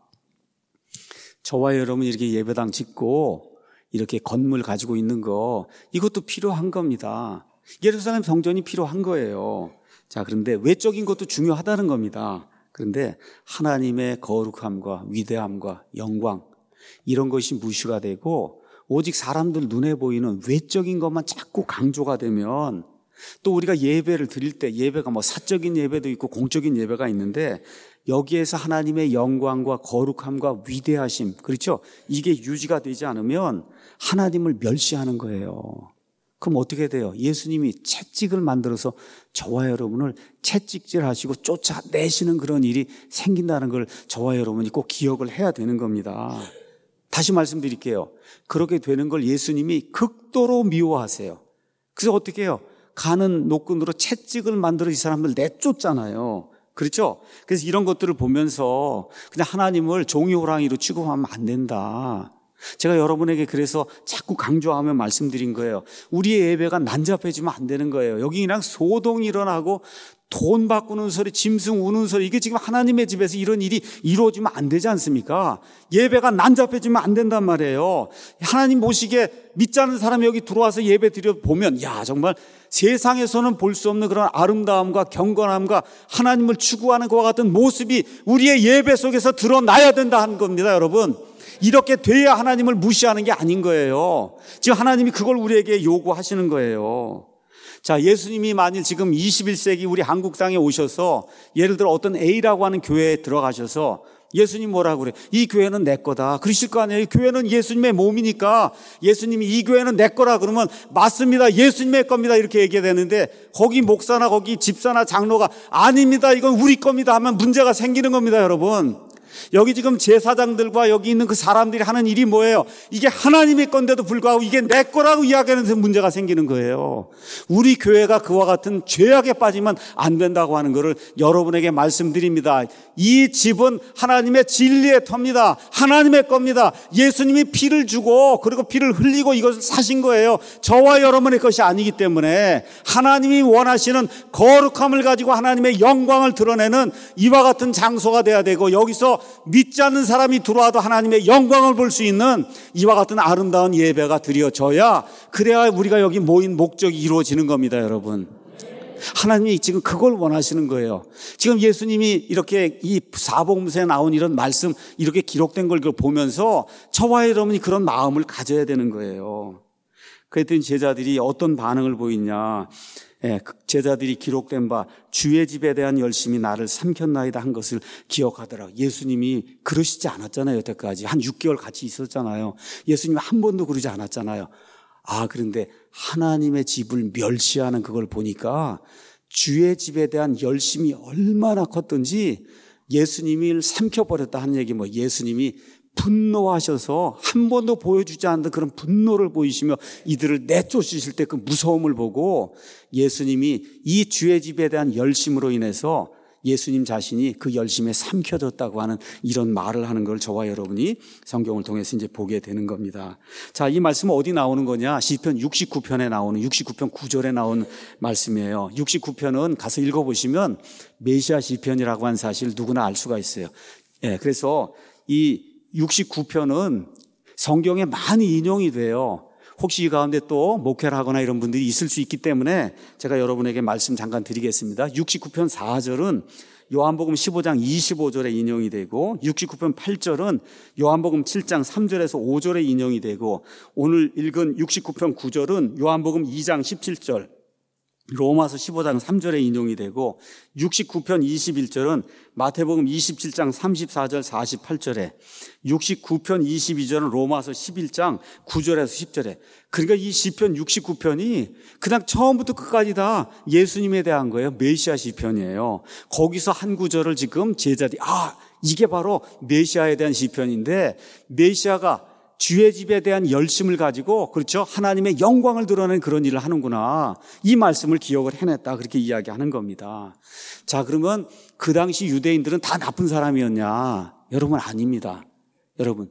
저와 여러분이 이렇게 예배당 짓고 이렇게 건물 가지고 있는 거, 이것도 필요한 겁니다. 예루살렘 성전이 필요한 거예요. 자, 그런데 외적인 것도 중요하다는 겁니다. 그런데 하나님의 거룩함과 위대함과 영광, 이런 것이 무시가 되고 오직 사람들 눈에 보이는 외적인 것만 자꾸 강조가 되면, 또 우리가 예배를 드릴 때 예배가 뭐 사적인 예배도 있고 공적인 예배가 있는데 여기에서 하나님의 영광과 거룩함과 위대하심, 그렇죠? 이게 유지가 되지 않으면 하나님을 멸시하는 거예요. 그럼 어떻게 돼요? 예수님이 채찍을 만들어서 저와 여러분을 채찍질하시고 쫓아내시는 그런 일이 생긴다는 걸 저와 여러분이 꼭 기억을 해야 되는 겁니다. 다시 말씀드릴게요. 그렇게 되는 걸 예수님이 극도로 미워하세요. 그래서 어떻게 해요? 가는 노끈으로 채찍을 만들어 이 사람들 내쫓잖아요. 그렇죠? 그래서 이런 것들을 보면서 그냥 하나님을 종이 호랑이로 취급하면 안 된다. 제가 여러분에게 그래서 자꾸 강조하며 말씀드린 거예요. 우리의 예배가 난잡해지면 안 되는 거예요. 여기 그냥 소동이 일어나고 돈 바꾸는 소리, 짐승 우는 소리, 이게 지금 하나님의 집에서 이런 일이 이루어지면 안 되지 않습니까? 예배가 난잡해지면 안 된단 말이에요. 하나님 보시기에 믿지 않는 사람이 여기 들어와서 예배 드려보면, 야, 정말 세상에서는 볼 수 없는 그런 아름다움과 경건함과 하나님을 추구하는 것과 같은 모습이 우리의 예배 속에서 드러나야 된다 하는 겁니다, 여러분. 이렇게 돼야 하나님을 무시하는 게 아닌 거예요. 지금 하나님이 그걸 우리에게 요구하시는 거예요. 자, 예수님이 만일 지금 21세기 우리 한국 땅에 오셔서 예를 들어 어떤 A라고 하는 교회에 들어가셔서 예수님 뭐라고 그래? 이 교회는 내 거다. 그러실 거 아니에요. 교회는 예수님의 몸이니까 예수님이 이 교회는 내 거라 그러면 맞습니다. 예수님의 겁니다. 이렇게 얘기해야 되는데 거기 목사나 거기 집사나 장로가 아닙니다. 이건 우리 겁니다 하면 문제가 생기는 겁니다, 여러분. 여기 지금 제사장들과 여기 있는 그 사람들이 하는 일이 뭐예요? 이게 하나님의 건데도 불구하고 이게 내 거라고 이야기하는데 문제가 생기는 거예요. 우리 교회가 그와 같은 죄악에 빠지면 안 된다고 하는 것을 여러분에게 말씀드립니다. 이 집은 하나님의 진리의 터입니다. 하나님의 겁니다. 예수님이 피를 주고 그리고 피를 흘리고 이것을 사신 거예요. 저와 여러분의 것이 아니기 때문에 하나님이 원하시는 거룩함을 가지고 하나님의 영광을 드러내는 이와 같은 장소가 돼야 되고, 여기서 믿지 않는 사람이 들어와도 하나님의 영광을 볼 수 있는 이와 같은 아름다운 예배가 드려져야, 그래야 우리가 여기 모인 목적이 이루어지는 겁니다, 여러분. 하나님이 지금 그걸 원하시는 거예요. 지금 예수님이 이렇게 이 사복음서에 나온 이런 말씀 이렇게 기록된 걸 보면서 저와 여러분이 그런 마음을 가져야 되는 거예요. 그랬더니 제자들이 어떤 반응을 보이냐. 제자들이 기록된 바 주의 집에 대한 열심이 나를 삼켰나이다 한 것을 기억하더라. 예수님이 그러시지 않았잖아요. 여태까지 한 6개월 같이 있었잖아요. 예수님이 한 번도 그러지 않았잖아요. 그런데 하나님의 집을 멸시하는 그걸 보니까 주의 집에 대한 열심이 얼마나 컸던지 예수님을 삼켜버렸다 하는 얘기, 예수님이 분노하셔서 한 번도 보여주지 않는 그런 분노를 보이시며 이들을 내쫓으실 때 그 무서움을 보고 예수님이 이 주의 집에 대한 열심으로 인해서 예수님 자신이 그 열심에 삼켜졌다고 하는 이런 말을 하는 걸 저와 여러분이 성경을 통해서 이제 보게 되는 겁니다. 자, 이 말씀은 어디 나오는 거냐? 시편 69편에 나오는 69편 9절에 나온 말씀이에요. 69편은 가서 읽어보시면 메시아 시편이라고 하는 사실 누구나 알 수가 있어요. 그래서 이 69편은 성경에 많이 인용이 돼요. 혹시 이 가운데 또 목회를 하거나 이런 분들이 있을 수 있기 때문에 제가 여러분에게 말씀 잠깐 드리겠습니다. 69편 4절은 요한복음 15장 25절에 인용이 되고, 69편 8절은 요한복음 7장 3절에서 5절에 인용이 되고, 오늘 읽은 69편 9절은 요한복음 2장 17절, 로마서 15장 3절에 인용이 되고, 69편 21절은 마태복음 27장 34절 48절에, 69편 22절은 로마서 11장 9절에서 10절에. 그러니까 이 시편 69편이 그냥 처음부터 끝까지 다 예수님에 대한 거예요. 메시아 시편이에요. 거기서 한 구절을 지금 제자들이 이게 바로 메시아에 대한 시편인데, 메시아가 주의 집에 대한 열심을 가지고, 그렇죠, 하나님의 영광을 드러내는 그런 일을 하는구나, 이 말씀을 기억을 해냈다, 그렇게 이야기하는 겁니다. 자, 그러면 그 당시 유대인들은 다 나쁜 사람이었냐? 여러분, 아닙니다. 여러분,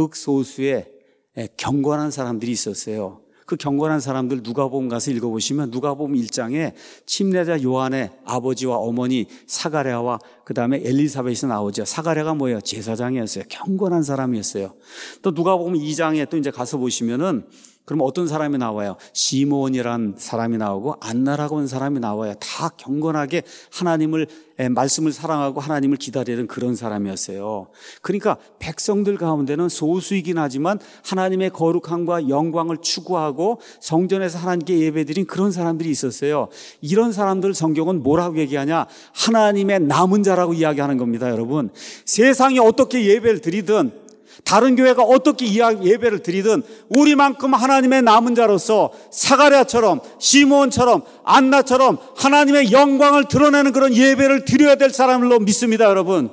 극소수의 경건한 사람들이 있었어요. 그 경건한 사람들 누가복음 가서 읽어보시면 누가복음 1장에 침례자 요한의 아버지와 어머니 사가랴와 그 다음에 엘리사벳이 나오죠. 사가랴가 뭐예요? 제사장이었어요. 경건한 사람이었어요. 또 누가복음 2장에 또 이제 가서 보시면은 그럼 어떤 사람이 나와요? 시몬이란 사람이 나오고 안나라고 하는 사람이 나와요. 다 경건하게 하나님을, 말씀을 사랑하고 하나님을 기다리는 그런 사람이었어요. 그러니까 백성들 가운데는 소수이긴 하지만 하나님의 거룩함과 영광을 추구하고 성전에서 하나님께 예배드린 그런 사람들이 있었어요. 이런 사람들 성경은 뭐라고 얘기하냐? 하나님의 남은 자라고 이야기하는 겁니다, 여러분. 세상이 어떻게 예배를 드리든, 다른 교회가 어떻게 예배를 드리든 우리만큼 하나님의 남은 자로서 사가랴처럼 시몬처럼 안나처럼 하나님의 영광을 드러내는 그런 예배를 드려야 될 사람으로 믿습니다, 여러분.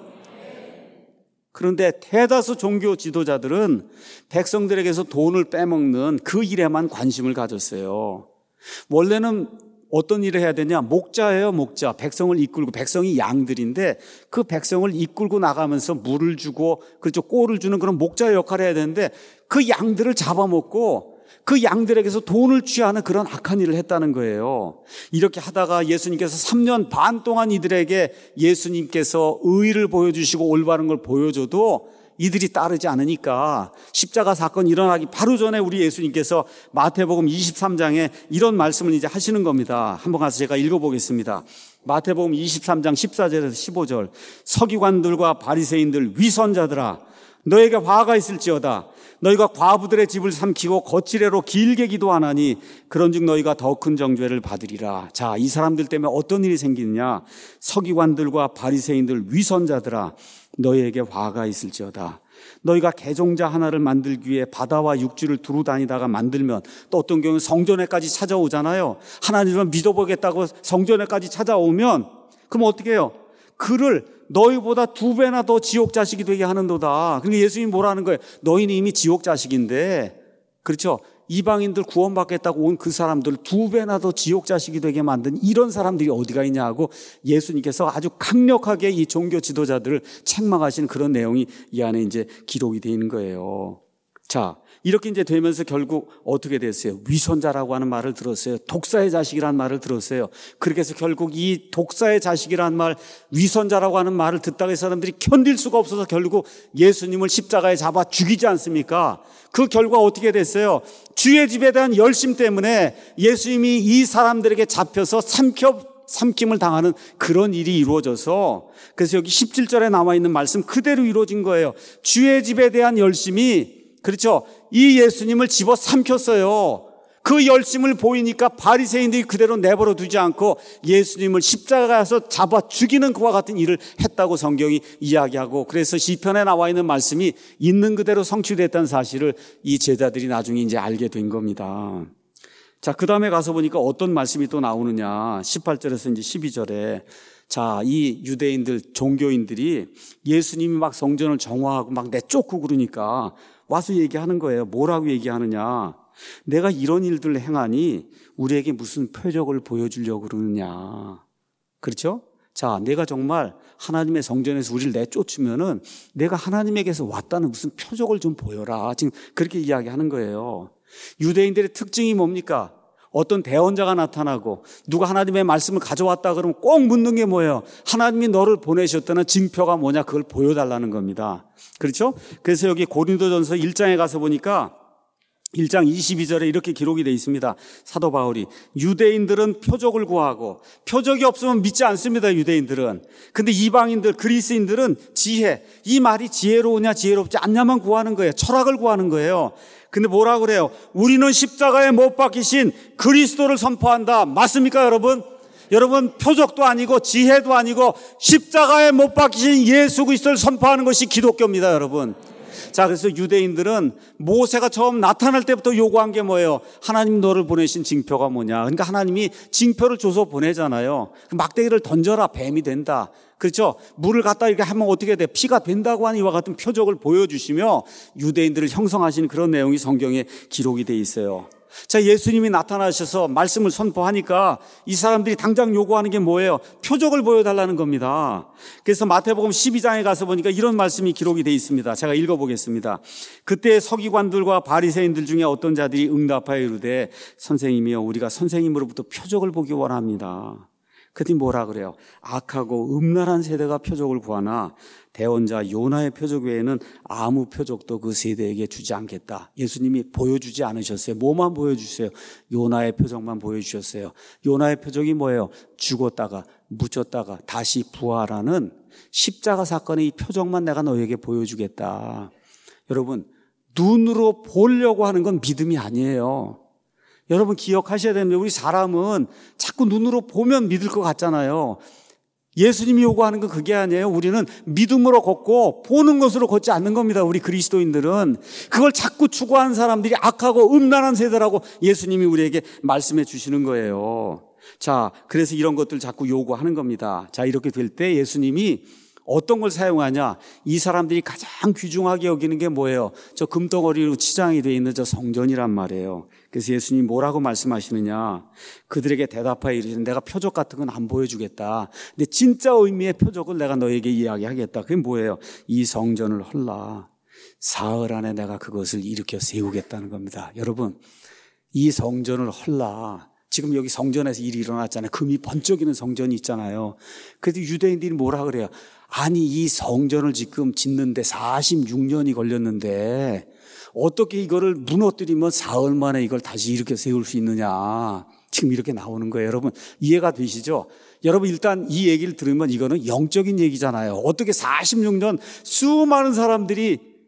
그런데 대다수 종교 지도자들은 백성들에게서 돈을 빼먹는 그 일에만 관심을 가졌어요. 원래는 어떤 일을 해야 되냐? 목자예요, 목자. 백성을 이끌고, 백성이 양들인데 그 백성을 이끌고 나가면서 물을 주고, 그렇죠, 꼴을 주는 그런 목자의 역할을 해야 되는데 그 양들을 잡아먹고 그 양들에게서 돈을 취하는 그런 악한 일을 했다는 거예요. 이렇게 하다가 예수님께서 3년 반 동안 이들에게 예수님께서 의의를 보여주시고 올바른 걸 보여줘도 이들이 따르지 않으니까 십자가 사건이 일어나기 바로 전에 우리 예수님께서 마태복음 23장에 이런 말씀을 이제 하시는 겁니다. 한번 가서 제가 읽어보겠습니다. 마태복음 23장 14절에서 15절. 서기관들과 바리새인들, 위선자들아, 너에게 화가 있을지어다. 너희가 과부들의 집을 삼키고 거칠애로 길게 기도하나니 그런즉 너희가 더 큰 정죄를 받으리라. 자, 이 사람들 때문에 어떤 일이 생기느냐? 서기관들과 바리새인들, 위선자들아, 너희에게 화가 있을지어다. 너희가 개종자 하나를 만들기 위해 바다와 육지를 두루 다니다가 만들면, 또 어떤 경우는 성전에까지 찾아오잖아요. 하나님을 믿어보겠다고 성전에까지 찾아오면 그럼 어떻게 해요? 그를 너희보다 2배나 더 지옥 자식이 되게 하는도다. 그러니까 예수님이 뭐라는 거예요? 너희는 이미 지옥 자식인데, 그렇죠? 이방인들 구원받겠다고 온 그 사람들 2배나 더 지옥 자식이 되게 만든 이런 사람들이 어디가 있냐고 예수님께서 아주 강력하게 이 종교 지도자들을 책망하신 그런 내용이 이 안에 이제 기록이 되어 있는 거예요. 자, 이렇게 이제 되면서 결국 어떻게 됐어요? 위선자라고 하는 말을 들었어요. 독사의 자식이라는 말을 들었어요. 그렇게 해서 결국 이 독사의 자식이라는 말, 위선자라고 하는 말을 듣다가 이 사람들이 견딜 수가 없어서 결국 예수님을 십자가에 잡아 죽이지 않습니까? 그 결과 어떻게 됐어요? 주의 집에 대한 열심 때문에 예수님이 이 사람들에게 잡혀서 삼킴을 당하는 그런 일이 이루어져서, 그래서 여기 17절에 나와 있는 말씀 그대로 이루어진 거예요. 주의 집에 대한 열심이, 그렇죠, 이 예수님을 집어 삼켰어요. 그 열심을 보이니까 바리새인들이 그대로 내버려 두지 않고 예수님을 십자가에서 잡아 죽이는 그와 같은 일을 했다고 성경이 이야기하고, 그래서 시편에 나와 있는 말씀이 있는 그대로 성취됐다는 사실을 이 제자들이 나중에 이제 알게 된 겁니다. 자, 그 다음에 가서 보니까 어떤 말씀이 또 나오느냐. 18절에서 이제 12절에 자, 이 유대인들, 종교인들이 예수님이 막 성전을 정화하고 막 내쫓고 그러니까 와서 얘기하는 거예요. 뭐라고 얘기하느냐. 내가 이런 일들을 행하니 우리에게 무슨 표적을 보여주려고 그러느냐. 그렇죠? 자, 내가 정말 하나님의 성전에서 우리를 내쫓으면은 내가 하나님에게서 왔다는 무슨 표적을 좀 보여라. 지금 그렇게 이야기하는 거예요. 유대인들의 특징이 뭡니까? 어떤 대언자가 나타나고 누가 하나님의 말씀을 가져왔다 그러면 꼭 묻는 게 뭐예요? 하나님이 너를 보내셨다는 증표가 뭐냐? 그걸 보여달라는 겁니다. 그렇죠? 그래서 여기 고린도전서 1장에 가서 보니까 1장 22절에 이렇게 기록이 되어 있습니다. 사도 바울이 유대인들은 표적을 구하고 표적이 없으면 믿지 않습니다. 유대인들은. 근데 이방인들, 그리스인들은 지혜, 이 말이 지혜로우냐 지혜롭지 않냐만 구하는 거예요. 철학을 구하는 거예요. 근데 뭐라 그래요? 우리는 십자가에 못 박히신 그리스도를 선포한다. 맞습니까, 여러분? 여러분, 표적도 아니고 지혜도 아니고 십자가에 못 박히신 예수 그리스도를 선포하는 것이 기독교입니다, 여러분. 자, 그래서 유대인들은 모세가 처음 나타날 때부터 요구한 게 뭐예요? 하나님 너를 보내신 징표가 뭐냐? 그러니까 하나님이 징표를 줘서 보내잖아요. 막대기를 던져라, 뱀이 된다. 그렇죠? 물을 갖다 이렇게 하면 어떻게 돼? 피가 된다고 하는 이와 같은 표적을 보여주시며 유대인들을 형성하시는 그런 내용이 성경에 기록이 돼 있어요. 자, 예수님이 나타나셔서 말씀을 선포하니까 이 사람들이 당장 요구하는 게 뭐예요? 표적을 보여달라는 겁니다. 그래서 마태복음 12장에 가서 보니까 이런 말씀이 기록이 되어 있습니다. 제가 읽어보겠습니다. 그때 서기관들과 바리새인들 중에 어떤 자들이 응답하여 이르되 선생님이여 우리가 선생님으로부터 표적을 보기 원합니다. 그랬더니 뭐라 그래요? 악하고 음란한 세대가 표적을 구하나 대언자 요나의 표적 외에는 아무 표적도 그 세대에게 주지 않겠다. 예수님이 보여주지 않으셨어요. 뭐만 보여주세요? 요나의 표적만 보여주셨어요. 요나의 표적이 뭐예요? 죽었다가 묻혔다가 다시 부활하는 십자가 사건의 이 표적만 내가 너에게 보여주겠다. 여러분, 눈으로 보려고 하는 건 믿음이 아니에요. 여러분 기억하셔야 됩니다. 우리 사람은 자꾸 눈으로 보면 믿을 것 같잖아요. 예수님이 요구하는 건 그게 아니에요. 우리는 믿음으로 걷고 보는 것으로 걷지 않는 겁니다. 우리 그리스도인들은. 그걸 자꾸 추구하는 사람들이 악하고 음란한 세대라고 예수님이 우리에게 말씀해 주시는 거예요. 자, 그래서 이런 것들 자꾸 요구하는 겁니다. 자, 이렇게 될 때 예수님이 어떤 걸 사용하냐? 이 사람들이 가장 귀중하게 여기는 게 뭐예요? 저 금덩어리로 치장이 되어 있는 저 성전이란 말이에요. 그래서 예수님이 뭐라고 말씀하시느냐? 그들에게 대답하여 이르시되 내가 표적 같은 건 안 보여주겠다. 근데 진짜 의미의 표적을 내가 너에게 이야기하겠다. 그게 뭐예요? 이 성전을 헐라. 사흘 안에 내가 그것을 일으켜 세우겠다는 겁니다. 여러분, 이 성전을 헐라. 지금 여기 성전에서 일이 일어났잖아요. 금이 번쩍이는 성전이 있잖아요. 그래도 유대인들이 뭐라 그래요? 아니 이 성전을 지금 짓는데 46년이 걸렸는데 어떻게 이거를 무너뜨리면 사흘 만에 이걸 다시 일으켜 세울 수 있느냐. 지금 이렇게 나오는 거예요. 여러분 이해가 되시죠? 여러분 일단 이 얘기를 들으면 이거는 영적인 얘기잖아요. 어떻게 46년 수많은 사람들이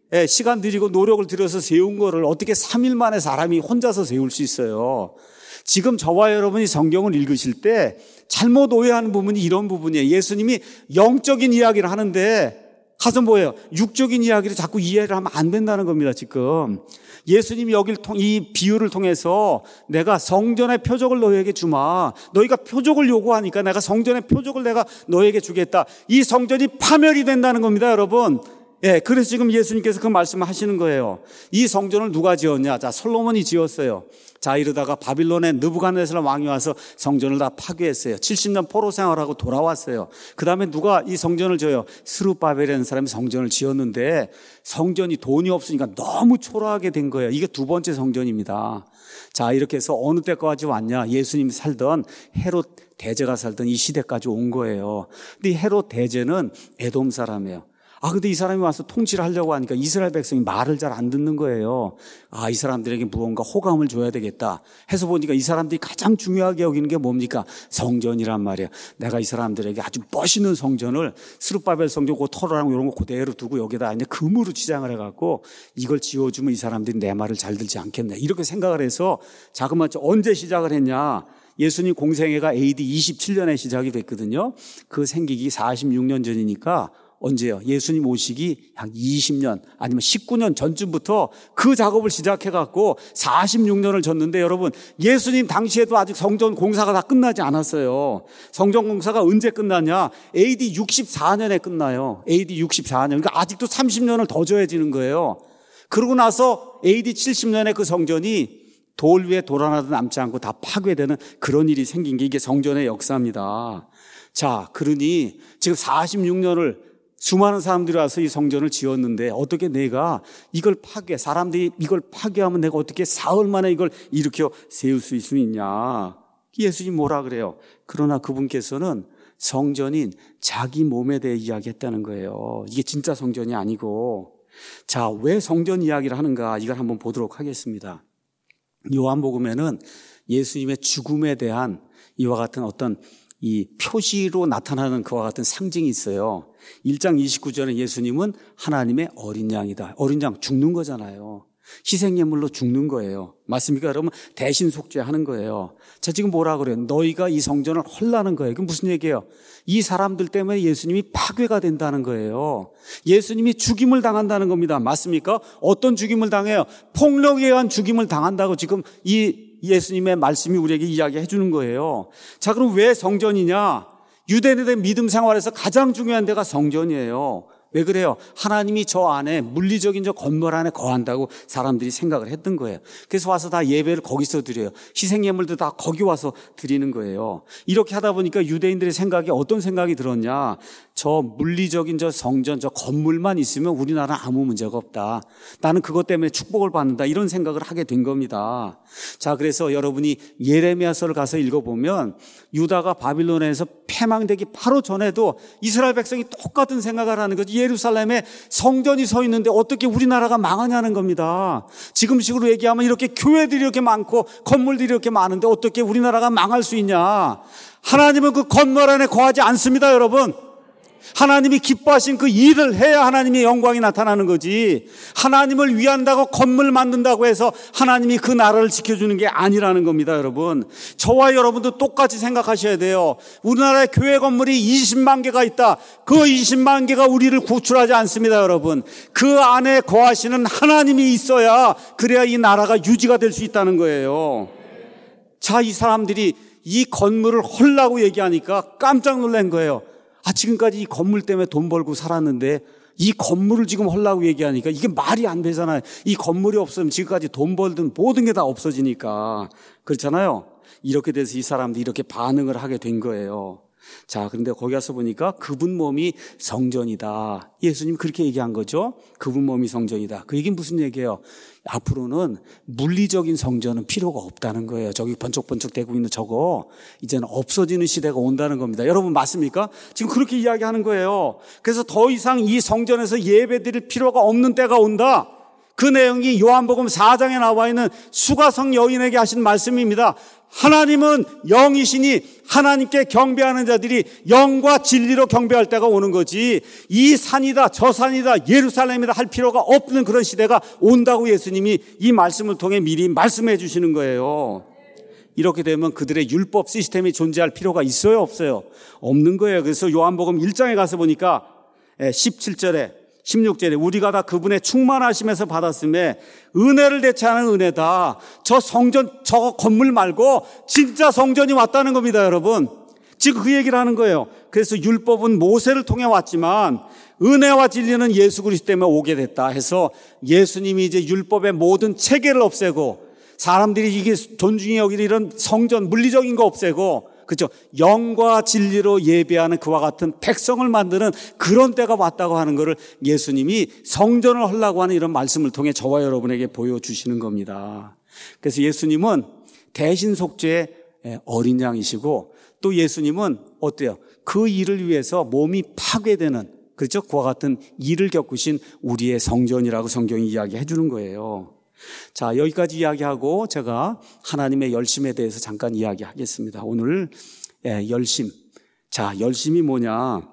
시간 들이고 노력을 들여서 세운 거를 어떻게 3일 만에 사람이 혼자서 세울 수 있어요? 지금 저와 여러분이 성경을 읽으실 때 잘못 오해하는 부분이 이런 부분이에요. 예수님이 영적인 이야기를 하는데 가서 뭐예요? 육적인 이야기를 자꾸 이해를 하면 안 된다는 겁니다, 지금. 예수님이 이 비유를 통해서 내가 성전의 표적을 너희에게 주마. 너희가 표적을 요구하니까 내가 성전의 표적을 내가 너희에게 주겠다. 이 성전이 파멸이 된다는 겁니다, 여러분. 그래서 지금 예수님께서 그 말씀을 하시는 거예요. 이 성전을 누가 지었냐? 자, 솔로몬이 지었어요. 자, 이러다가 바빌론의 느부갓네살 왕이 와서 성전을 다 파괴했어요. 70년 포로 생활하고 돌아왔어요. 그 다음에 누가 이 성전을 지어요? 스룹바벨이라는 사람이 성전을 지었는데 성전이 돈이 없으니까 너무 초라하게 된 거예요. 이게 두 번째 성전입니다. 자, 이렇게 해서 어느 때까지 왔냐? 예수님이 살던 헤롯 대제가 살던 이 시대까지 온 거예요. 근데 이 헤롯 대제는 에돔 사람이에요. 근데 이 사람이 와서 통치를 하려고 하니까 이스라엘 백성이 말을 잘 안 듣는 거예요. 이 사람들에게 무언가 호감을 줘야 되겠다 해서 보니까 이 사람들이 가장 중요하게 여기는 게 뭡니까? 성전이란 말이에요. 내가 이 사람들에게 아주 멋있는 성전을 스룹바벨 성전 그 토로랑 이런 거 그대로 두고 여기다 이제 금으로 치장을 해갖고 이걸 지어주면 이 사람들이 내 말을 잘 들지 않겠네. 이렇게 생각을 해서 자그마치 언제 시작을 했냐? 예수님 공생애가 AD 27년에 시작이 됐거든요. 그 생기기 46년 전이니까 언제요? 예수님 오시기 한 20년 아니면 19년 전쯤부터 그 작업을 시작해갖고 46년을 졌는데 여러분 예수님 당시에도 아직 성전 공사가 다 끝나지 않았어요. 성전 공사가 언제 끝나냐? AD 64년에 끝나요. AD 64년. 그러니까 아직도 30년을 더 져야지는 거예요. 그러고 나서 AD 70년에 그 성전이 돌 위에 돌 하나도 남지 않고 다 파괴되는 그런 일이 생긴 게 이게 성전의 역사입니다. 자, 그러니 지금 46년을 수많은 사람들이 와서 이 성전을 지었는데 어떻게 내가 이걸 사람들이 이걸 파괴하면 내가 어떻게 사흘 만에 이걸 일으켜 세울 수 있냐? 예수님 뭐라 그래요? 그러나 그분께서는 성전인 자기 몸에 대해 이야기했다는 거예요. 이게 진짜 성전이 아니고. 자, 왜 성전 이야기를 하는가? 이걸 한번 보도록 하겠습니다. 요한복음에는 예수님의 죽음에 대한 이와 같은 어떤 이 표시로 나타나는 그와 같은 상징이 있어요. 1장 29절에 예수님은 하나님의 어린 양이다. 어린 양 죽는 거잖아요. 희생예물로 죽는 거예요. 맞습니까? 여러분 대신 속죄하는 거예요. 자, 지금 뭐라 그래요? 너희가 이 성전을 헐라는 거예요. 그럼 무슨 얘기예요? 이 사람들 때문에 예수님이 파괴가 된다는 거예요. 예수님이 죽임을 당한다는 겁니다. 맞습니까? 어떤 죽임을 당해요? 폭력에 의한 죽임을 당한다고 지금 이 예수님의 말씀이 우리에게 이야기해 주는 거예요. 자, 그럼 왜 성전이냐? 유대인의 믿음 생활에서 가장 중요한 데가 성전이에요. 왜 그래요? 하나님이 저 안에 물리적인 저 건물 안에 거한다고 사람들이 생각을 했던 거예요. 그래서 와서 다 예배를 거기서 드려요. 희생예물도 다 거기 와서 드리는 거예요. 이렇게 하다 보니까 유대인들의 생각이 어떤 생각이 들었냐? 저 물리적인 저 성전 저 건물만 있으면 우리나라는 아무 문제가 없다. 나는 그것 때문에 축복을 받는다. 이런 생각을 하게 된 겁니다. 자, 그래서 여러분이 예레미야서를 가서 읽어보면 유다가 바빌론에서 패망되기 바로 전에도 이스라엘 백성이 똑같은 생각을 하는 거죠. 예루살렘에 성전이 서 있는데 어떻게 우리나라가 망하냐는 겁니다. 지금식으로 얘기하면 이렇게 교회들이 이렇게 많고 건물들이 이렇게 많은데 어떻게 우리나라가 망할 수 있냐? 하나님은 그 건물 안에 거하지 않습니다, 여러분. 하나님이 기뻐하신 그 일을 해야 하나님의 영광이 나타나는 거지. 하나님을 위한다고 건물 만든다고 해서 하나님이 그 나라를 지켜주는 게 아니라는 겁니다, 여러분. 저와 여러분도 똑같이 생각하셔야 돼요. 우리나라에 교회 건물이 20만 개가 있다. 그 20만 개가 우리를 구출하지 않습니다, 여러분. 그 안에 거하시는 하나님이 있어야 그래야 이 나라가 유지가 될 수 있다는 거예요. 자, 이 사람들이 이 건물을 헐라고 얘기하니까 깜짝 놀란 거예요. 지금까지 이 건물 때문에 돈 벌고 살았는데 이 건물을 지금 헐라고 얘기하니까 이게 말이 안 되잖아요. 이 건물이 없으면 지금까지 돈 벌든 모든 게 다 없어지니까. 그렇잖아요. 이렇게 돼서 이 사람들이 이렇게 반응을 하게 된 거예요. 자, 그런데 거기 가서 보니까 그분 몸이 성전이다. 예수님 그렇게 얘기한 거죠. 그분 몸이 성전이다. 그 얘기는 무슨 얘기예요? 앞으로는 물리적인 성전은 필요가 없다는 거예요. 저기 번쩍번쩍 대고 있는 저거 이제는 없어지는 시대가 온다는 겁니다. 여러분 맞습니까? 지금 그렇게 이야기하는 거예요. 그래서 더 이상 이 성전에서 예배 드릴 필요가 없는 때가 온다. 그 내용이 요한복음 4장에 나와 있는 수가성 여인에게 하신 말씀입니다. 하나님은 영이시니 하나님께 경배하는 자들이 영과 진리로 경배할 때가 오는 거지, 이 산이다 저 산이다 예루살렘이다 할 필요가 없는 그런 시대가 온다고 예수님이 이 말씀을 통해 미리 말씀해 주시는 거예요. 이렇게 되면 그들의 율법 시스템이 존재할 필요가 있어요, 없어요? 없는 거예요. 그래서 요한복음 1장에 가서 보니까 17절에 16절에 우리가 다 그분의 충만하심에서 받았음에 은혜를 대체하는 은혜다. 저 성전, 저 건물 말고 진짜 성전이 왔다는 겁니다, 여러분. 지금 그 얘기를 하는 거예요. 그래서 율법은 모세를 통해 왔지만 은혜와 진리는 예수 그리스도 때문에 오게 됐다 해서 예수님이 이제 율법의 모든 체계를 없애고 사람들이 이게 존중이 여기는 이런 성전, 물리적인 거 없애고, 그렇죠, 영과 진리로 예배하는 그와 같은 백성을 만드는 그런 때가 왔다고 하는 것을 예수님이 성전을 하려고 하는 이런 말씀을 통해 저와 여러분에게 보여주시는 겁니다. 그래서 예수님은 대신 속죄의 어린 양이시고, 또 예수님은 어때요? 그 일을 위해서 몸이 파괴되는, 그렇죠, 그와 같은 일을 겪으신 우리의 성전이라고 성경이 이야기해 주는 거예요. 자, 여기까지 이야기하고 제가 하나님의 열심에 대해서 잠깐 이야기하겠습니다. 오늘 열심. 자, 열심이 뭐냐?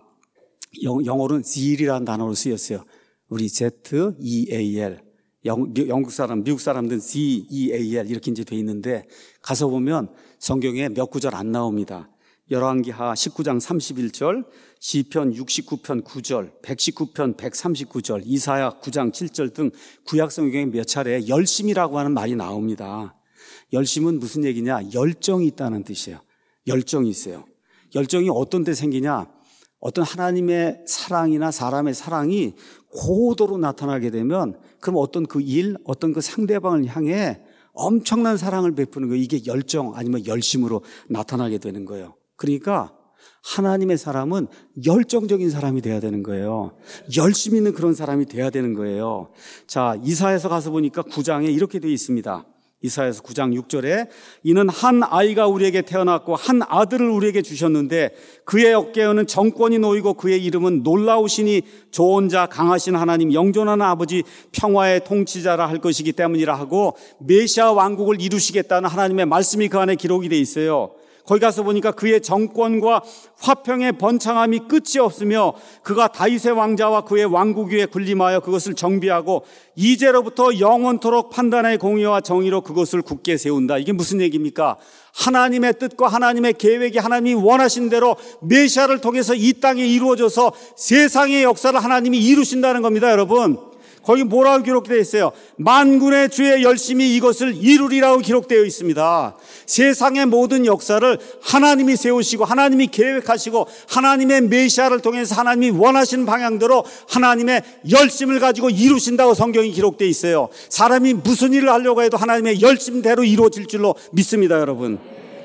영어로는 zeal이라는 단어로 쓰였어요. 우리 Z-E-A-L. 영국 사람, 미국 사람들은 Z-E-A-L 이렇게 이제 돼 있는데 가서 보면 성경에 몇 구절 안 나옵니다. 열왕기하 19장 31절, 시편 69편 9절, 119편 139절, 이사야 9장 7절 등 구약 성경에 몇 차례 열심이라고 하는 말이 나옵니다. 열심은 무슨 얘기냐? 열정이 있다는 뜻이에요. 열정이 있어요. 열정이 어떤 데 생기냐? 어떤 하나님의 사랑이나 사람의 사랑이 고도로 나타나게 되면 그럼 어떤 그 일, 어떤 그 상대방을 향해 엄청난 사랑을 베푸는 거예요. 이게 열정 아니면 열심으로 나타나게 되는 거예요. 그러니까 하나님의 사람은 열정적인 사람이 돼야 되는 거예요. 열심 있는 그런 사람이 돼야 되는 거예요. 자, 이사야서 가서 보니까 9장에 이렇게 되어 있습니다. 이사야서 9장 6절에 이는 한 아이가 우리에게 태어났고 한 아들을 우리에게 주셨는데 그의 어깨에는 정권이 놓이고 그의 이름은 놀라우시니 좋은 자 강하신 하나님 영존하는 아버지 평화의 통치자라 할 것이기 때문이라 하고 메시아 왕국을 이루시겠다는 하나님의 말씀이 그 안에 기록이 되어 있어요. 거기 가서 보니까 그의 정권과 화평의 번창함이 끝이 없으며 그가 다윗의 왕자와 그의 왕국 위에 군림하여 그것을 정비하고 이제로부터 영원토록 판단의 공의와 정의로 그것을 굳게 세운다. 이게 무슨 얘기입니까? 하나님의 뜻과 하나님의 계획이 하나님이 원하신 대로 메시아를 통해서 이 땅에 이루어져서 세상의 역사를 하나님이 이루신다는 겁니다, 여러분. 거기 뭐라고 기록되어 있어요? 만군의 주의 열심히 이것을 이루리라고 기록되어 있습니다. 세상의 모든 역사를 하나님이 세우시고 하나님이 계획하시고 하나님의 메시아를 통해서 하나님이 원하시는 방향대로 하나님의 열심을 가지고 이루신다고 성경이 기록되어 있어요. 사람이 무슨 일을 하려고 해도 하나님의 열심대로 이루어질 줄로 믿습니다, 여러분.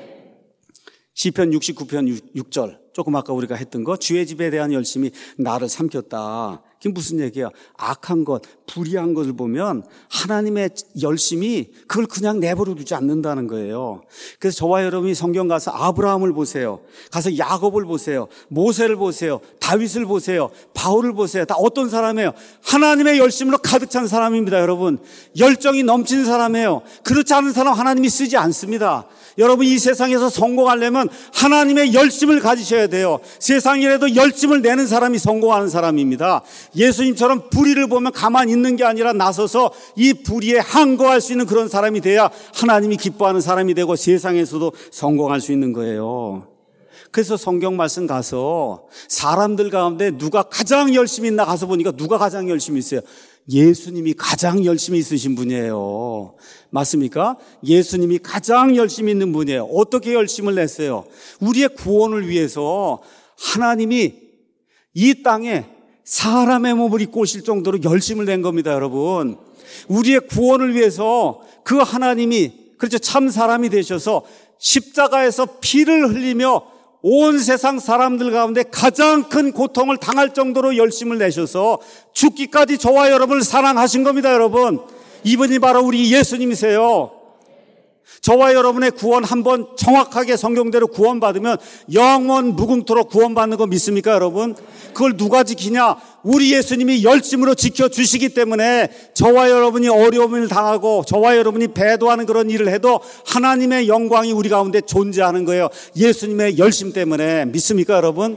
시편 69편 6절, 조금 아까 우리가 했던 거, 주의 집에 대한 열심이 나를 삼켰다. 그게 무슨 얘기야? 악한 것, 불의한 것을 보면 하나님의 열심이 그걸 그냥 내버려 두지 않는다는 거예요. 그래서 저와 여러분이 성경 가서 아브라함을 보세요. 가서 야곱을 보세요. 모세를 보세요. 다윗을 보세요. 바울을 보세요. 다 어떤 사람이에요? 하나님의 열심으로 가득 찬 사람입니다, 여러분. 열정이 넘치는 사람이에요. 그렇지 않은 사람 하나님이 쓰지 않습니다. 여러분, 이 세상에서 성공하려면 하나님의 열심을 가지셔야 돼요. 세상이라도 열심을 내는 사람이 성공하는 사람입니다. 예수님처럼 불의를 보면 가만히 있는 게 아니라 나서서 이 불의에 항거할 수 있는 그런 사람이 돼야 하나님이 기뻐하는 사람이 되고 세상에서도 성공할 수 있는 거예요. 그래서 성경 말씀 가서 사람들 가운데 누가 가장 열심히 있나 가서 보니까 누가 가장 열심히 있어요? 예수님이 가장 열심히 있으신 분이에요. 맞습니까? 예수님이 가장 열심히 있는 분이에요. 어떻게 열심을 냈어요? 우리의 구원을 위해서 하나님이 이 땅에 사람의 몸을 입고 오실 정도로 열심을 낸 겁니다, 여러분. 우리의 구원을 위해서 그 하나님이, 그렇죠, 참 사람이 되셔서 십자가에서 피를 흘리며 온 세상 사람들 가운데 가장 큰 고통을 당할 정도로 열심을 내셔서 죽기까지 저와 여러분을 사랑하신 겁니다, 여러분. 이분이 바로 우리 예수님이세요. 저와 여러분의 구원 한번 정확하게 성경대로 구원받으면 영원 무궁토록 구원받는 거 믿습니까, 여러분? 그걸 누가 지키냐? 우리 예수님이 열심으로 지켜주시기 때문에 저와 여러분이 어려움을 당하고 저와 여러분이 배도하는 그런 일을 해도 하나님의 영광이 우리 가운데 존재하는 거예요. 예수님의 열심 때문에. 믿습니까, 여러분?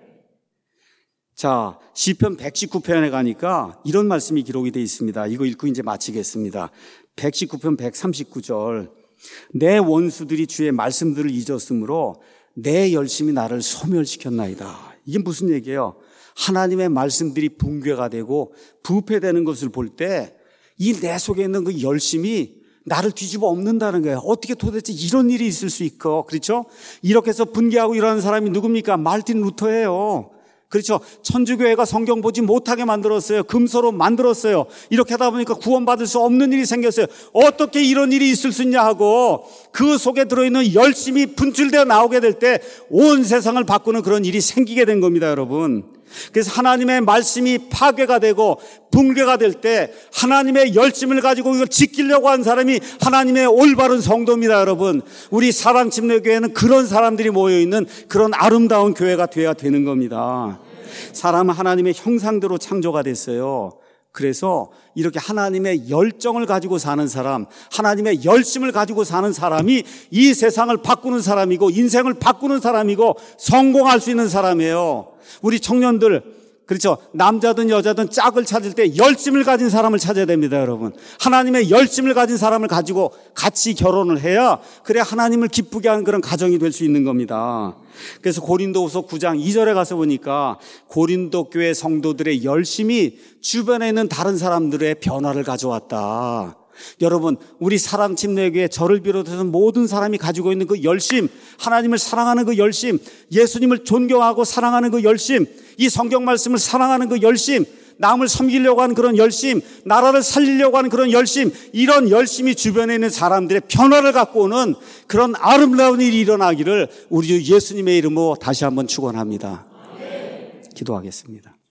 자, 시편 119편에 가니까 이런 말씀이 기록이 되어 있습니다. 이거 읽고 이제 마치겠습니다. 119편 139절. 내 원수들이 주의 말씀들을 잊었으므로 내 열심이 나를 소멸시켰나이다. 이게 무슨 얘기예요? 하나님의 말씀들이 붕괴가 되고 부패되는 것을 볼 때 이 내 속에 있는 그 열심이 나를 뒤집어 엎는다는 거예요. 어떻게 도대체 이런 일이 있을 수 있고, 그렇죠? 이렇게 해서 분개하고 일하는 사람이 누굽니까? 말틴 루터예요. 그렇죠. 천주교회가 성경 보지 못하게 만들었어요. 금서로 만들었어요. 이렇게 하다 보니까 구원받을 수 없는 일이 생겼어요. 어떻게 이런 일이 있을 수 있냐 하고 그 속에 들어있는 열심이 분출되어 나오게 될 때 온 세상을 바꾸는 그런 일이 생기게 된 겁니다, 여러분. 그래서 하나님의 말씀이 파괴가 되고 붕괴가 될 때 하나님의 열심을 가지고 이걸 지키려고 한 사람이 하나님의 올바른 성도입니다, 여러분. 우리 사랑침례교회는 그런 사람들이 모여있는 그런 아름다운 교회가 되어야 되는 겁니다. 사람은 하나님의 형상대로 창조가 됐어요. 그래서 이렇게 하나님의 열정을 가지고 사는 사람, 하나님의 열심을 가지고 사는 사람이 이 세상을 바꾸는 사람이고 인생을 바꾸는 사람이고 성공할 수 있는 사람이에요. 우리 청년들, 그렇죠. 남자든 여자든 짝을 찾을 때 열심을 가진 사람을 찾아야 됩니다, 여러분. 하나님의 열심을 가진 사람을 가지고 같이 결혼을 해야 그래야 하나님을 기쁘게 하는 그런 가정이 될 수 있는 겁니다. 그래서 고린도후서 9장 2절에 가서 보니까 고린도 교회 성도들의 열심이 주변에 있는 다른 사람들의 변화를 가져왔다. 여러분, 우리 사랑침례교회 저를 비롯해서 모든 사람이 가지고 있는 그 열심, 하나님을 사랑하는 그 열심, 예수님을 존경하고 사랑하는 그 열심, 이 성경 말씀을 사랑하는 그 열심, 남을 섬기려고 하는 그런 열심, 나라를 살리려고 하는 그런 열심, 이런 열심이 주변에 있는 사람들의 변화를 갖고 오는 그런 아름다운 일이 일어나기를 우리 예수님의 이름으로 다시 한번 축원합니다. 기도하겠습니다.